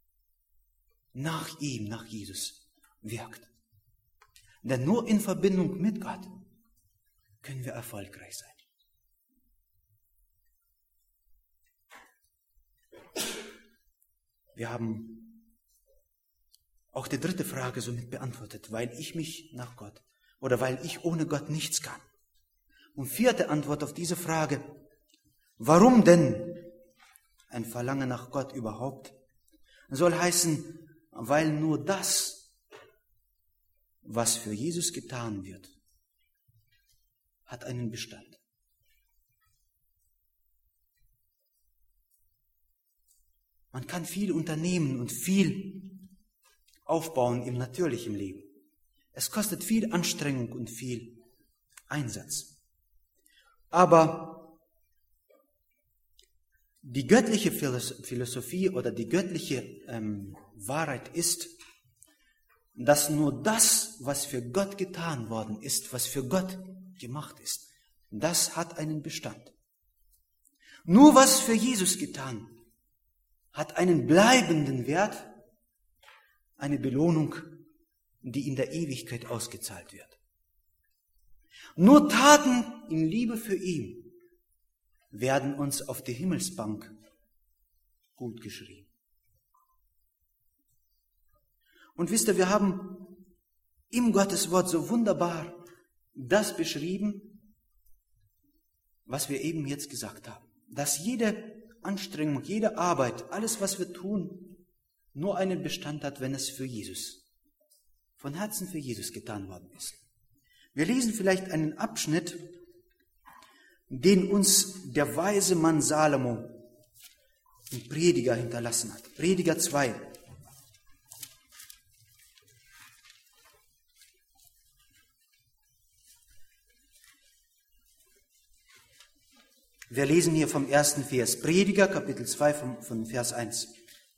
nach ihm, nach Jesus wirkt. Denn nur in Verbindung mit Gott können wir erfolgreich sein. Wir haben auch die dritte Frage somit beantwortet, weil ich mich nach Gott oder weil ich ohne Gott nichts kann. Und vierte Antwort auf diese Frage, warum denn ein Verlangen nach Gott überhaupt, soll heißen, weil nur das, was für Jesus getan wird, hat einen Bestand. Man kann viel unternehmen und viel aufbauen im natürlichen Leben. Es kostet viel Anstrengung und viel Einsatz. Aber die göttliche Philosophie oder die göttliche ähm, Wahrheit ist, dass nur das, was für Gott getan worden ist, was für Gott gemacht ist, das hat einen Bestand. Nur was für Jesus getan hat einen bleibenden Wert, eine Belohnung, die in der Ewigkeit ausgezahlt wird. Nur Taten in Liebe für ihn werden uns auf die Himmelsbank gut geschrieben. Und wisst ihr, wir haben im Gotteswort so wunderbar das beschrieben, was wir eben jetzt gesagt haben. Dass jede Anstrengung, jede Arbeit, alles, was wir tun, nur einen Bestand hat, wenn es für Jesus, von Herzen für Jesus getan worden ist. Wir lesen vielleicht einen Abschnitt, den uns der weise Mann Salomo im Prediger hinterlassen hat. Prediger zwei. Wir lesen hier vom ersten Vers. Prediger, Kapitel zwei, von, von Vers eins.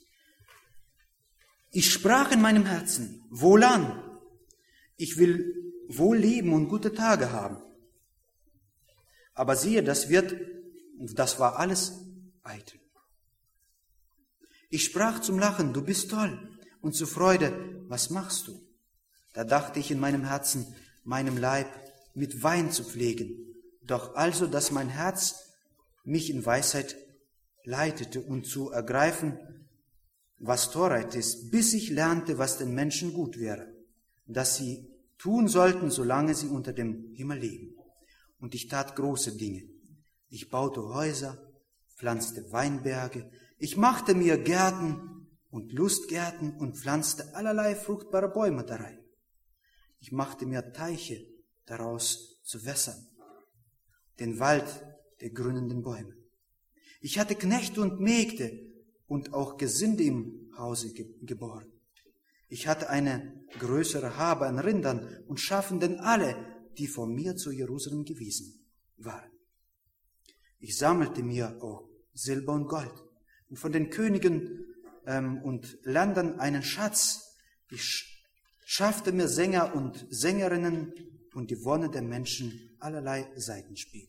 Ich sprach in meinem Herzen, wohlan, ich will wohl leben und gute Tage haben. Aber siehe, das wird, das war alles eitel. Ich sprach zum Lachen, du bist toll, und zur Freude, was machst du? Da dachte ich in meinem Herzen, meinem Leib mit Wein zu pflegen. Doch also, dass mein Herz mich in Weisheit leitete und zu ergreifen, was Torheit ist, bis ich lernte, was den Menschen gut wäre, dass sie tun sollten, solange sie unter dem Himmel leben. Und ich tat große Dinge. Ich baute Häuser, pflanzte Weinberge, ich machte mir Gärten und Lustgärten und pflanzte allerlei fruchtbare Bäume darein. Ich machte mir Teiche daraus zu wässern, den Wald der grünenden Bäume. Ich hatte Knechte und Mägde und auch Gesinde im Hause ge- geboren. Ich hatte eine größere Habe an Rindern und Schafen, denn alle, die vor mir zu Jerusalem gewiesen waren. Ich sammelte mir auch Silber und Gold und von den Königen ähm, und Ländern einen Schatz. Ich schaffte mir Sänger und Sängerinnen und die Wonne der Menschen allerlei Saitenspiel.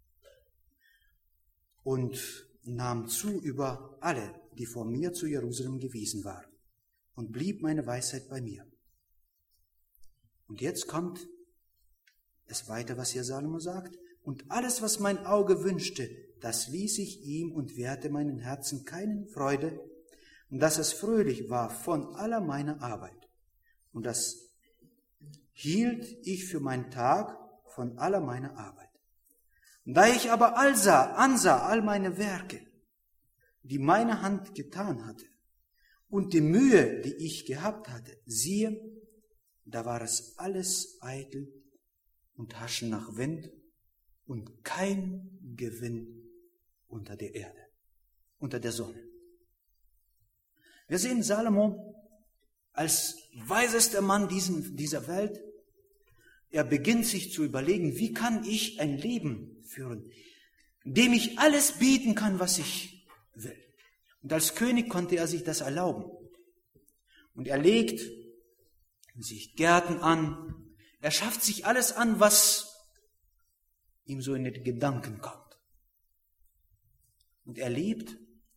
Und nahm zu über alle, die vor mir zu Jerusalem gewiesen waren. Und blieb meine Weisheit bei mir. Und jetzt kommt es weiter, was hier Salomo sagt. Und alles, was mein Auge wünschte, das ließ ich ihm und wehrte meinem Herzen keinen Freude, und dass es fröhlich war von aller meiner Arbeit. Und das hielt ich für meinen Tag von aller meiner Arbeit. Da ich aber allsah, ansah all meine Werke, die meine Hand getan hatte, und die Mühe, die ich gehabt hatte, siehe, da war es alles eitel und Haschen nach Wind und kein Gewinn unter der Erde, unter der Sonne. Wir sehen Salomo als weisester Mann diesen, dieser Welt. Er beginnt sich zu überlegen, wie kann ich ein Leben führen, dem ich alles bieten kann, was ich will. Und als König konnte er sich das erlauben. Und er legt sich Gärten an, er schafft sich alles an, was ihm so in den Gedanken kommt. Und er lebt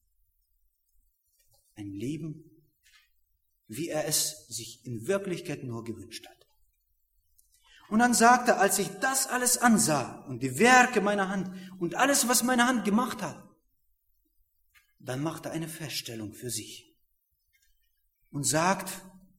ein Leben, wie er es sich in Wirklichkeit nur gewünscht hat. Und dann sagt er, als ich das alles ansah und die Werke meiner Hand und alles, was meine Hand gemacht hat, dann macht er eine Feststellung für sich und sagt,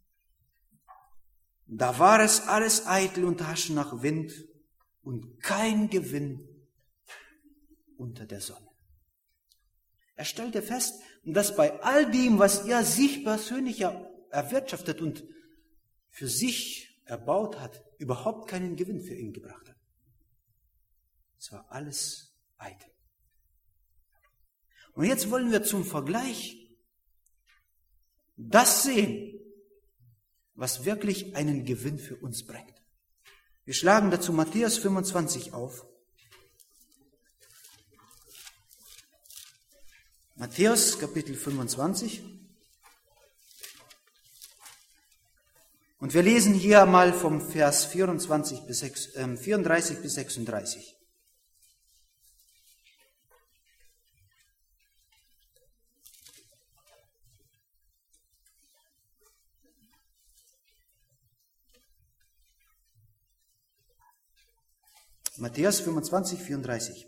da war es alles eitel und Haschen nach Wind und kein Gewinn unter der Sonne. Er stellte fest, dass bei all dem, was er sich persönlich erwirtschaftet und für sich erbaut hat, überhaupt keinen Gewinn für ihn gebracht hat. Es war alles eitel. Und jetzt wollen wir zum Vergleich das sehen, was wirklich einen Gewinn für uns bringt. Wir schlagen dazu Matthäus fünfundzwanzig auf. Matthäus Kapitel fünfundzwanzig. Und wir lesen hier mal vom Vers vierundzwanzig bis sechs, äh, vierunddreißig bis sechsunddreißig. Matthäus fünfundzwanzig, vierunddreißig.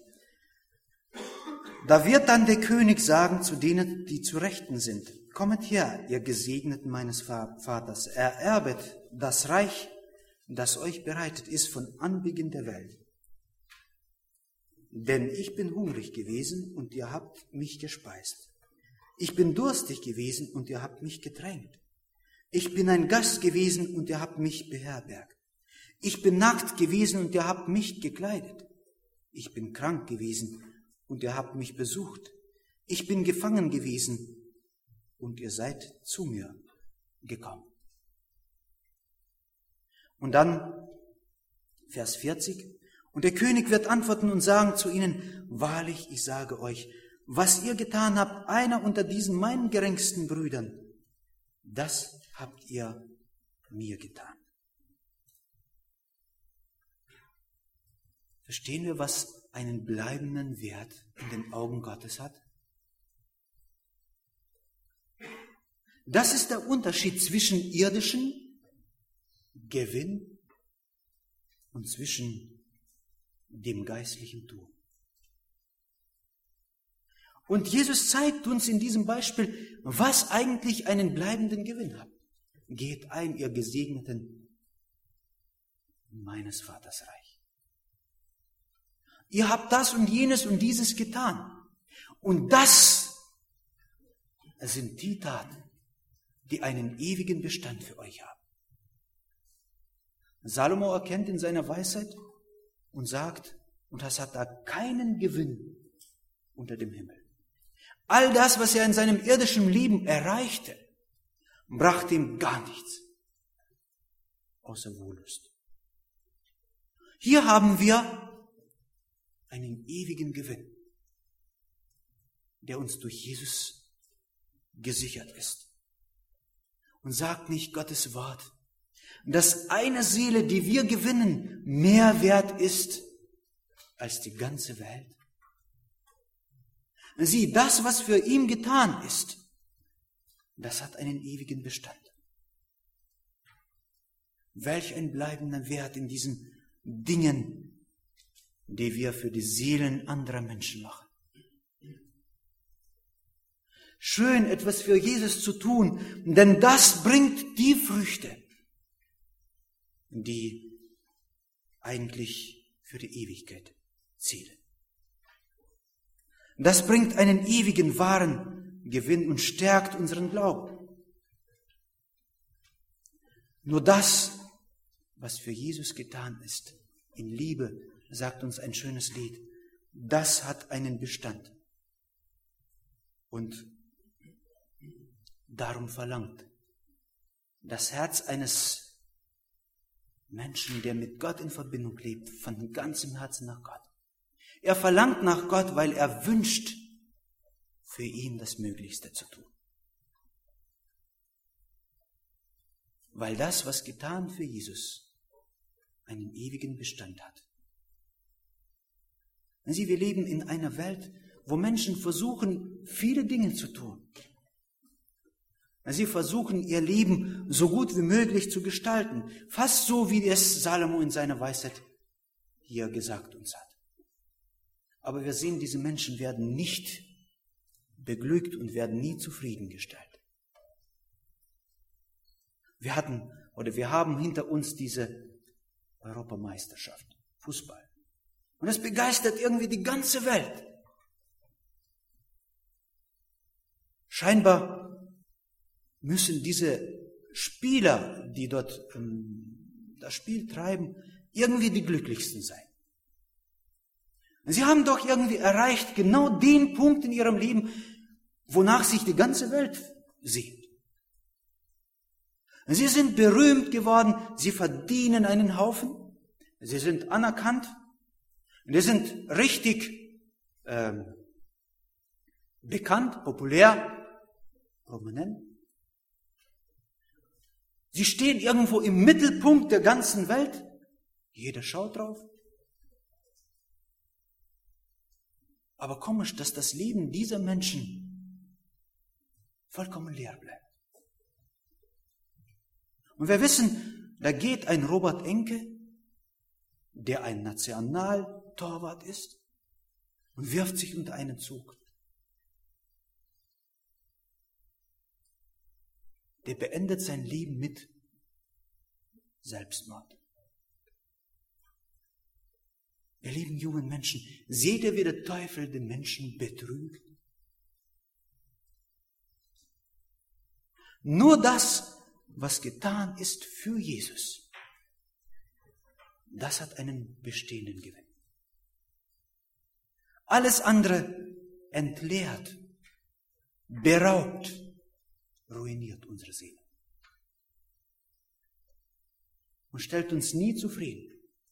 Da wird dann der König sagen zu denen, die zu Rechten sind: Kommet her, ihr Gesegneten meines Vaters, ererbet das Reich, das euch bereitet ist von Anbeginn der Welt. Denn ich bin hungrig gewesen und ihr habt mich gespeist. Ich bin durstig gewesen und ihr habt mich gedrängt. Ich bin ein Gast gewesen und ihr habt mich beherbergt. Ich bin nackt gewesen und ihr habt mich gekleidet. Ich bin krank gewesen und ihr habt mich besucht. Ich bin gefangen gewesen und ihr seid zu mir gekommen. Und dann Vers vierzig. Und der König wird antworten und sagen zu ihnen, wahrlich, ich sage euch, was ihr getan habt, einer unter diesen meinen geringsten Brüdern, das habt ihr mir getan. Verstehen wir, was einen bleibenden Wert in den Augen Gottes hat? Das ist der Unterschied zwischen irdischem Gewinn und zwischen dem geistlichen Tun. Und Jesus zeigt uns in diesem Beispiel, was eigentlich einen bleibenden Gewinn hat. Geht ein, ihr Gesegneten, in meines Vaters Reich. Ihr habt das und jenes und dieses getan. Und das sind die Taten, die einen ewigen Bestand für euch haben. Salomo erkennt in seiner Weisheit und sagt, und das hat da keinen Gewinn unter dem Himmel. All das, was er in seinem irdischen Leben erreichte, brachte ihm gar nichts, außer Wollust. Hier haben wir einen ewigen Gewinn, der uns durch Jesus gesichert ist. Und sagt nicht Gottes Wort, dass eine Seele, die wir gewinnen, mehr wert ist als die ganze Welt? Sieh, das, was für ihn getan ist, das hat einen ewigen Bestand. Welch ein bleibender Wert in diesen Dingen, die wir für die Seelen anderer Menschen machen. Schön, etwas für Jesus zu tun, denn das bringt die Früchte, die eigentlich für die Ewigkeit zielen. Das bringt einen ewigen, wahren Gewinn und stärkt unseren Glauben. Nur das, was für Jesus getan ist, in Liebe, sagt uns ein schönes Lied, das hat einen Bestand. Und darum verlangt das Herz eines Menschen, der mit Gott in Verbindung lebt, von ganzem Herzen nach Gott. Er verlangt nach Gott, weil er wünscht, für ihn das Möglichste zu tun. Weil das, was getan für Jesus, einen ewigen Bestand hat. Sie, wir leben in einer Welt, wo Menschen versuchen, viele Dinge zu tun. Sie versuchen, ihr Leben so gut wie möglich zu gestalten. Fast so, wie es Salomo in seiner Weisheit hier gesagt uns hat. Aber wir sehen, diese Menschen werden nicht beglückt und werden nie zufriedengestellt. Wir hatten, oder wir haben hinter uns diese Europameisterschaft, Fußball. Und es begeistert irgendwie die ganze Welt. Scheinbar müssen diese Spieler, die dort ähm, das Spiel treiben, irgendwie die glücklichsten sein. Sie haben doch irgendwie erreicht genau den Punkt in ihrem Leben, wonach sich die ganze Welt sehnt. Sie sind berühmt geworden, sie verdienen einen Haufen, sie sind anerkannt, sie sind richtig ähm, bekannt, populär, prominent. Sie stehen irgendwo im Mittelpunkt der ganzen Welt, jeder schaut drauf. Aber komisch, dass das Leben dieser Menschen vollkommen leer bleibt. Und wir wissen, da geht ein Robert Enke, der ein Nationaltorwart ist, und wirft sich unter einen Zug. Der beendet sein Leben mit Selbstmord. Ihr lieben jungen Menschen, seht ihr, wie der Teufel den Menschen betrügt? Nur das, was getan ist für Jesus, das hat einen bestehenden Gewinn. Alles andere entleert, beraubt, ruiniert unsere Seele und stellt uns nie zufrieden.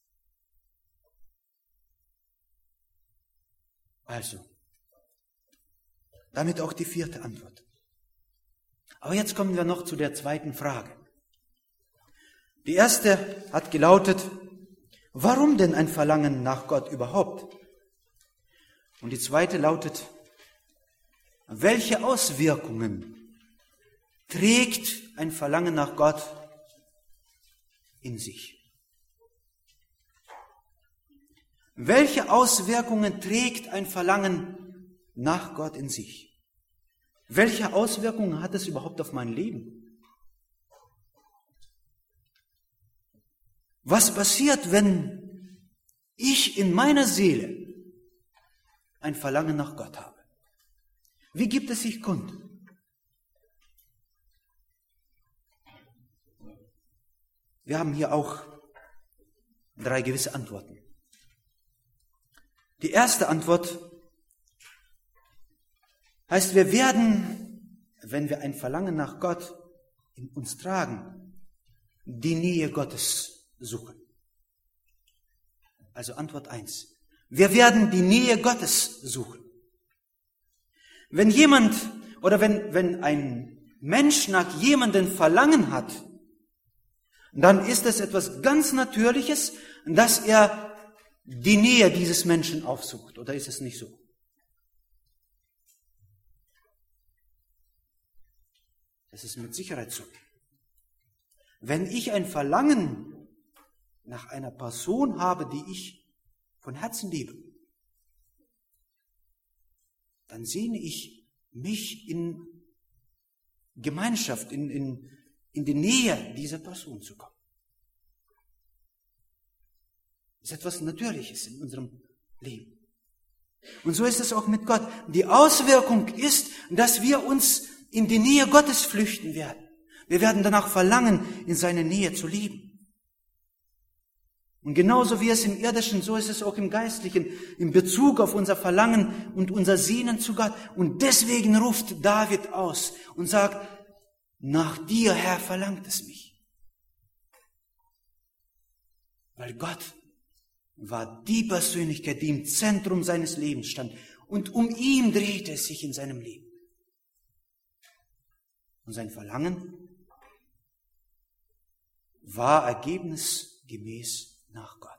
Also, damit auch die vierte Antwort. Aber jetzt kommen wir noch zu der zweiten Frage. Die erste hat gelautet, warum denn ein Verlangen nach Gott überhaupt? Und die zweite lautet, welche Auswirkungen trägt ein Verlangen nach Gott in sich? Welche Auswirkungen trägt ein Verlangen nach Gott in sich? Welche Auswirkungen hat es überhaupt auf mein Leben? Was passiert, wenn ich in meiner Seele ein Verlangen nach Gott habe? Wie gibt es sich kund? Wir haben hier auch drei gewisse Antworten. Die erste Antwort heißt, wir werden, wenn wir ein Verlangen nach Gott in uns tragen, die Nähe Gottes suchen. Also Antwort eins. Wir werden die Nähe Gottes suchen. Wenn jemand oder wenn, wenn ein Mensch nach jemandem Verlangen hat, dann ist es etwas ganz Natürliches, dass er die Nähe dieses Menschen aufsucht. Oder ist es nicht so? Das ist mit Sicherheit so. Wenn ich ein Verlangen nach einer Person habe, die ich von Herzen liebe, dann sehne ich mich in Gemeinschaft, in, in, in die Nähe dieser Person zu kommen. Das ist etwas Natürliches in unserem Leben. Und so ist es auch mit Gott. Die Auswirkung ist, dass wir uns in die Nähe Gottes flüchten werden. Wir werden danach verlangen, in seiner Nähe zu leben. Und genauso wie es im Irdischen, so ist es auch im Geistlichen, in Bezug auf unser Verlangen und unser Sehnen zu Gott. Und deswegen ruft David aus und sagt, nach dir, Herr, verlangt es mich. Weil Gott war die Persönlichkeit, die im Zentrum seines Lebens stand. Und um ihn drehte es sich in seinem Leben. Und sein Verlangen war ergebnisgemäß nach Gott.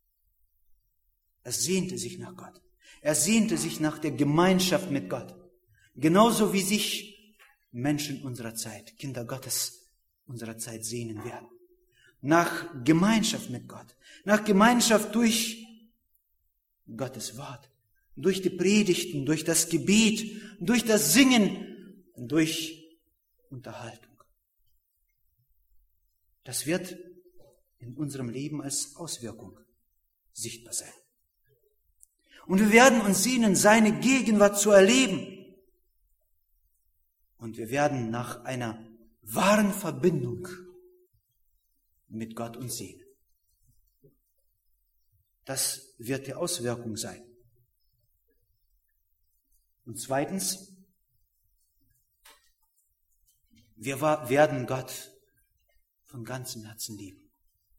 Er sehnte sich nach Gott. Er sehnte sich nach der Gemeinschaft mit Gott. Genauso wie sich Menschen unserer Zeit, Kinder Gottes unserer Zeit sehnen werden. Nach Gemeinschaft mit Gott. Nach Gemeinschaft durch Gottes Wort. Durch die Predigten, durch das Gebet, durch das Singen, durch Unterhaltung. Das wird in unserem Leben als Auswirkung sichtbar sein. Und wir werden uns sehnen, seine Gegenwart zu erleben. Und wir werden nach einer wahren Verbindung mit Gott uns sehnen. Das wird die Auswirkung sein. Und zweitens, wir werden Gott von ganzem Herzen lieben.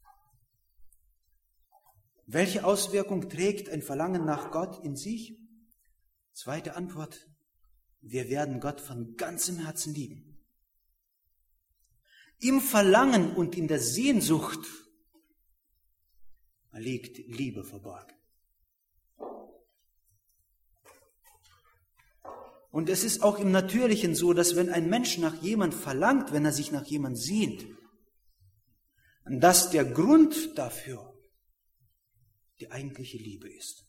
Welche Auswirkung trägt ein Verlangen nach Gott in sich? Zweite Antwort, wir werden Gott von ganzem Herzen lieben. Im Verlangen und in der Sehnsucht liegt Liebe verborgen. Und es ist auch im Natürlichen so, dass wenn ein Mensch nach jemand verlangt, wenn er sich nach jemand sehnt, dass der Grund dafür die eigentliche Liebe ist.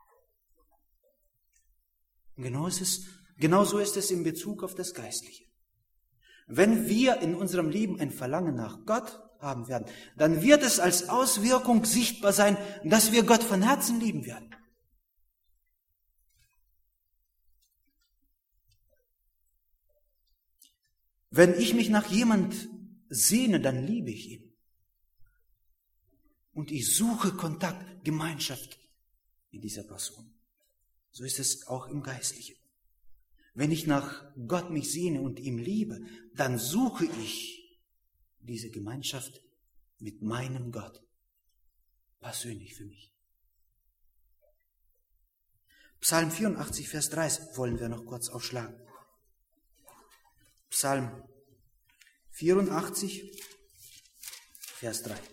Und genau ist es, genauso ist es in Bezug auf das Geistliche. Wenn wir in unserem Leben ein Verlangen nach Gott haben werden, dann wird es als Auswirkung sichtbar sein, dass wir Gott von Herzen lieben werden. Wenn ich mich nach jemand sehne, dann liebe ich ihn. Und ich suche Kontakt, Gemeinschaft mit dieser Person. So ist es auch im Geistlichen. Wenn ich nach Gott mich sehne und ihm liebe, dann suche ich diese Gemeinschaft mit meinem Gott. Persönlich für mich. Psalm vierundachtzig, Vers dreißig wollen wir noch kurz aufschlagen. Psalm vierundachtzig, Vers drei.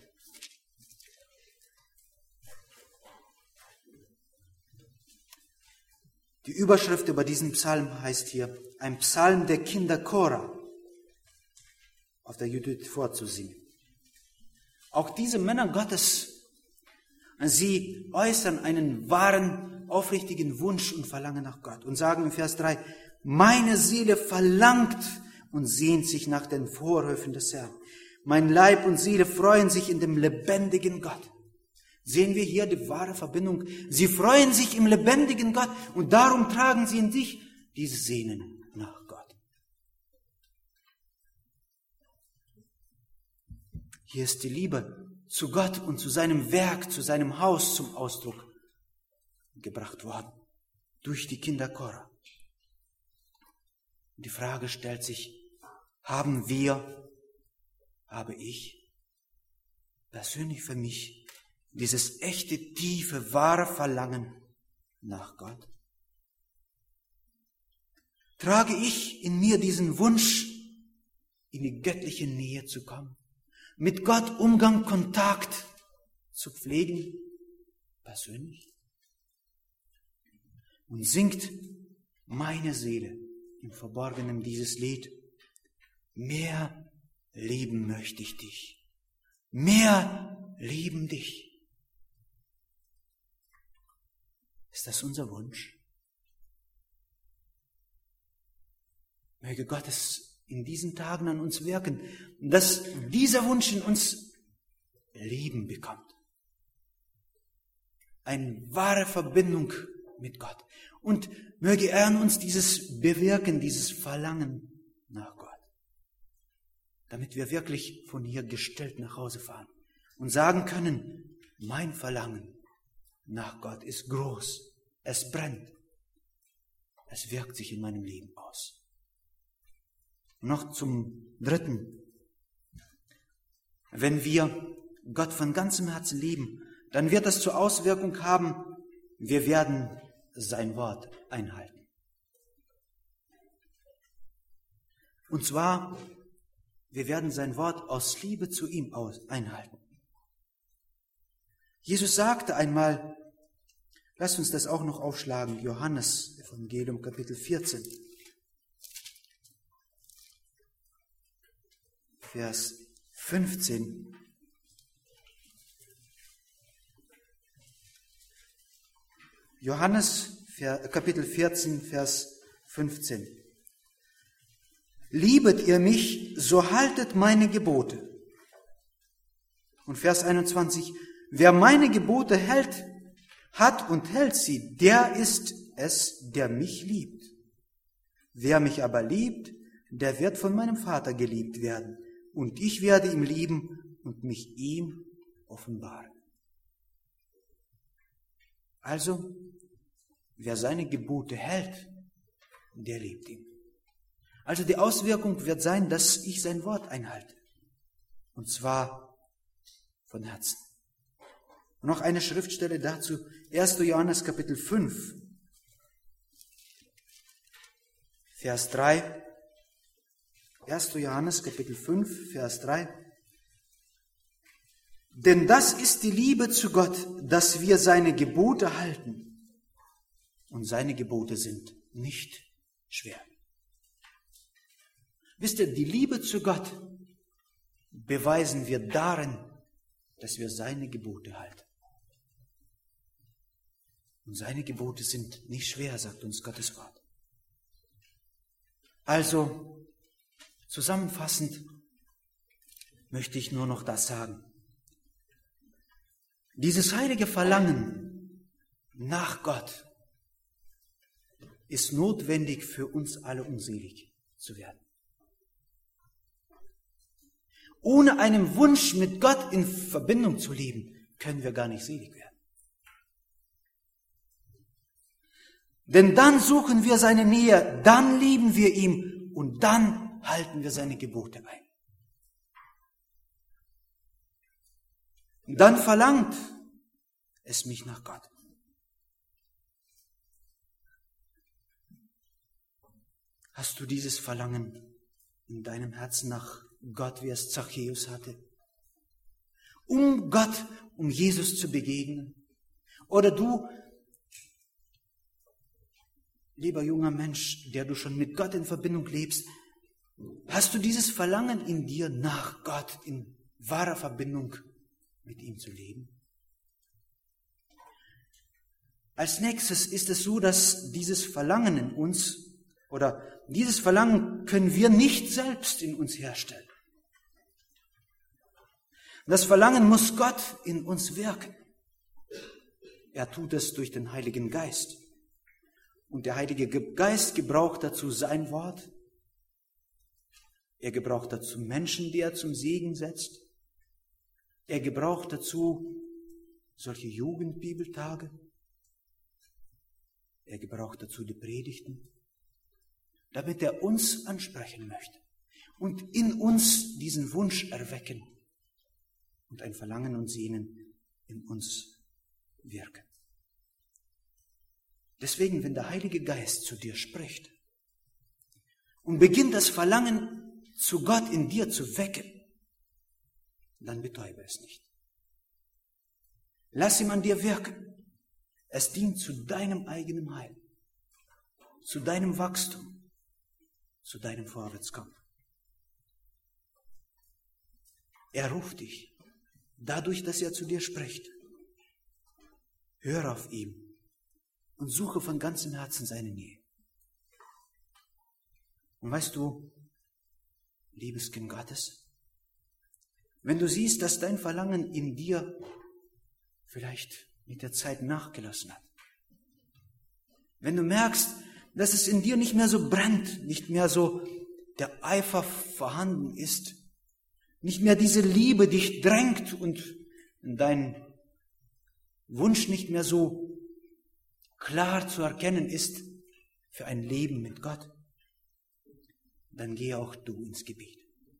Die Überschrift über diesen Psalm heißt hier, ein Psalm der Kinder Korah, auf der Judith vorzusingen. Auch diese Männer Gottes, sie äußern einen wahren, aufrichtigen Wunsch und Verlangen nach Gott und sagen im Vers drei, meine Seele verlangt und sehnt sich nach den Vorhöfen des Herrn. Mein Leib und Seele freuen sich in dem lebendigen Gott. Sehen wir hier die wahre Verbindung. Sie freuen sich im lebendigen Gott und darum tragen sie in sich diese Sehnen nach Gott. Hier ist die Liebe zu Gott und zu seinem Werk, zu seinem Haus zum Ausdruck gebracht worden durch die Kinder Korah. Die Frage stellt sich, haben wir, habe ich persönlich für mich dieses echte, tiefe, wahre Verlangen nach Gott? Trage ich in mir diesen Wunsch, in die göttliche Nähe zu kommen, mit Gott Umgang, Kontakt zu pflegen, persönlich? Und singt meine Seele im Verborgenen dieses Lied, mehr lieben möchte ich dich, mehr lieben dich. Ist das unser Wunsch? Möge Gott es in diesen Tagen an uns wirken, dass dieser Wunsch in uns Leben bekommt. Eine wahre Verbindung mit Gott. Und möge er an uns dieses bewirken, dieses Verlangen nach Gott. Damit wir wirklich von hier gestillt nach Hause fahren und sagen können, mein Verlangen nach Gott ist groß, es brennt, es wirkt sich in meinem Leben aus. Noch zum Dritten. Wenn wir Gott von ganzem Herzen lieben, dann wird das zur Auswirkung haben, wir werden sein Wort einhalten. Und zwar, wir werden sein Wort aus Liebe zu ihm einhalten. Jesus sagte einmal, lasst uns das auch noch aufschlagen, Johannes Evangelium Kapitel vierzehn, Vers fünfzehn. Johannes Kapitel vierzehn, Vers fünfzehn. Liebet ihr mich, so haltet meine Gebote. Und Vers einundzwanzig. Wer meine Gebote hält, hat und hält sie, der ist es, der mich liebt. Wer mich aber liebt, der wird von meinem Vater geliebt werden. Und ich werde ihn lieben und mich ihm offenbaren. Also, wer seine Gebote hält, der liebt ihn. Also die Auswirkung wird sein, dass ich sein Wort einhalte. Und zwar von Herzen. Noch eine Schriftstelle dazu, erster Johannes Kapitel fünf, Vers drei. erster Johannes Kapitel fünf, Vers drei. Denn das ist die Liebe zu Gott, dass wir seine Gebote halten. Und seine Gebote sind nicht schwer. Wisst ihr, die Liebe zu Gott beweisen wir darin, dass wir seine Gebote halten. Und seine Gebote sind nicht schwer, sagt uns Gottes Wort. Also, zusammenfassend möchte ich nur noch das sagen. Dieses heilige Verlangen nach Gott ist notwendig für uns alle, um selig zu werden. ohne einen Wunsch mit Gott in Verbindung zu leben, können wir gar nicht selig werden. Denn dann suchen wir seine Nähe, dann lieben wir ihn und dann halten wir seine Gebote ein. Und dann verlangt es mich nach Gott. Hast du dieses Verlangen in deinem Herzen nach Gott, wie es Zachäus hatte? Um Gott, um Jesus zu begegnen? Oder du, lieber junger Mensch, der du schon mit Gott in Verbindung lebst, hast du dieses Verlangen in dir, nach Gott in wahrer Verbindung mit ihm zu leben? Als nächstes ist es so, dass dieses Verlangen in uns, oder dieses Verlangen können wir nicht selbst in uns herstellen. Das Verlangen muss Gott in uns wirken. Er tut es durch den Heiligen Geist. Und der Heilige Geist gebraucht dazu sein Wort. Er gebraucht dazu Menschen, die er zum Segen setzt. Er gebraucht dazu solche Jugendbibeltage. Er gebraucht dazu die Predigten, damit er uns ansprechen möchte und in uns diesen Wunsch erwecken und ein Verlangen und Sehnen in uns wirken. Deswegen, wenn der Heilige Geist zu dir spricht und beginnt das Verlangen zu Gott in dir zu wecken, dann betäube es nicht. Lass ihn an dir wirken. Es dient zu deinem eigenen Heil, zu deinem Wachstum, zu deinem Vorwärtskommen. Er ruft dich, dadurch, dass er zu dir spricht. Hör auf ihn und suche von ganzem Herzen seine Nähe. Und weißt du, liebes Kind Gottes, wenn du siehst, dass dein Verlangen in dir vielleicht mit der Zeit nachgelassen hat, wenn du merkst, dass es in dir nicht mehr so brennt, nicht mehr so der Eifer vorhanden ist, nicht mehr diese Liebe dich drängt und dein Wunsch nicht mehr so klar zu erkennen ist für ein Leben mit Gott, dann gehe auch du ins Gebet.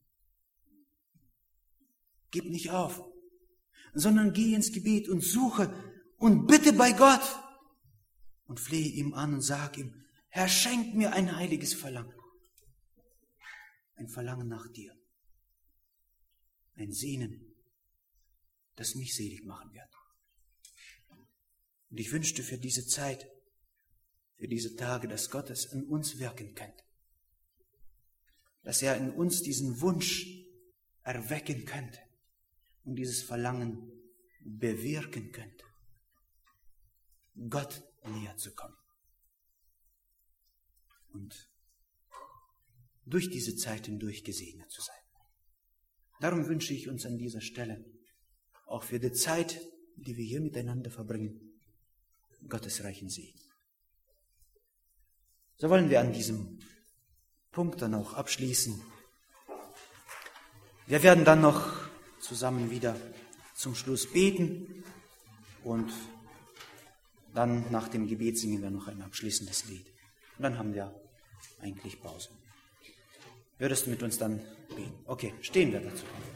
Gib nicht auf, sondern geh ins Gebet und suche und bitte bei Gott und flehe ihm an und sag ihm, Herr, schenk mir ein heiliges Verlangen. Ein Verlangen nach dir. Ein Sehnen, das mich selig machen wird. Und ich wünschte für diese Zeit, für diese Tage, dass Gott es in uns wirken könnte. Dass er in uns diesen Wunsch erwecken könnte und dieses Verlangen bewirken könnte, Gott näher zu kommen. Und durch diese Zeit hindurch gesegnet zu sein. Darum wünsche ich uns an dieser Stelle, auch für die Zeit, die wir hier miteinander verbringen, Gottes reichen Segen. So wollen wir an diesem Punkt dann auch abschließen. Wir werden dann noch zusammen wieder zum Schluss beten und dann nach dem Gebet singen wir noch ein abschließendes Lied. Und dann haben wir eigentlich Pause. Würdest du mit uns dann beten? Okay, stehen wir dazu.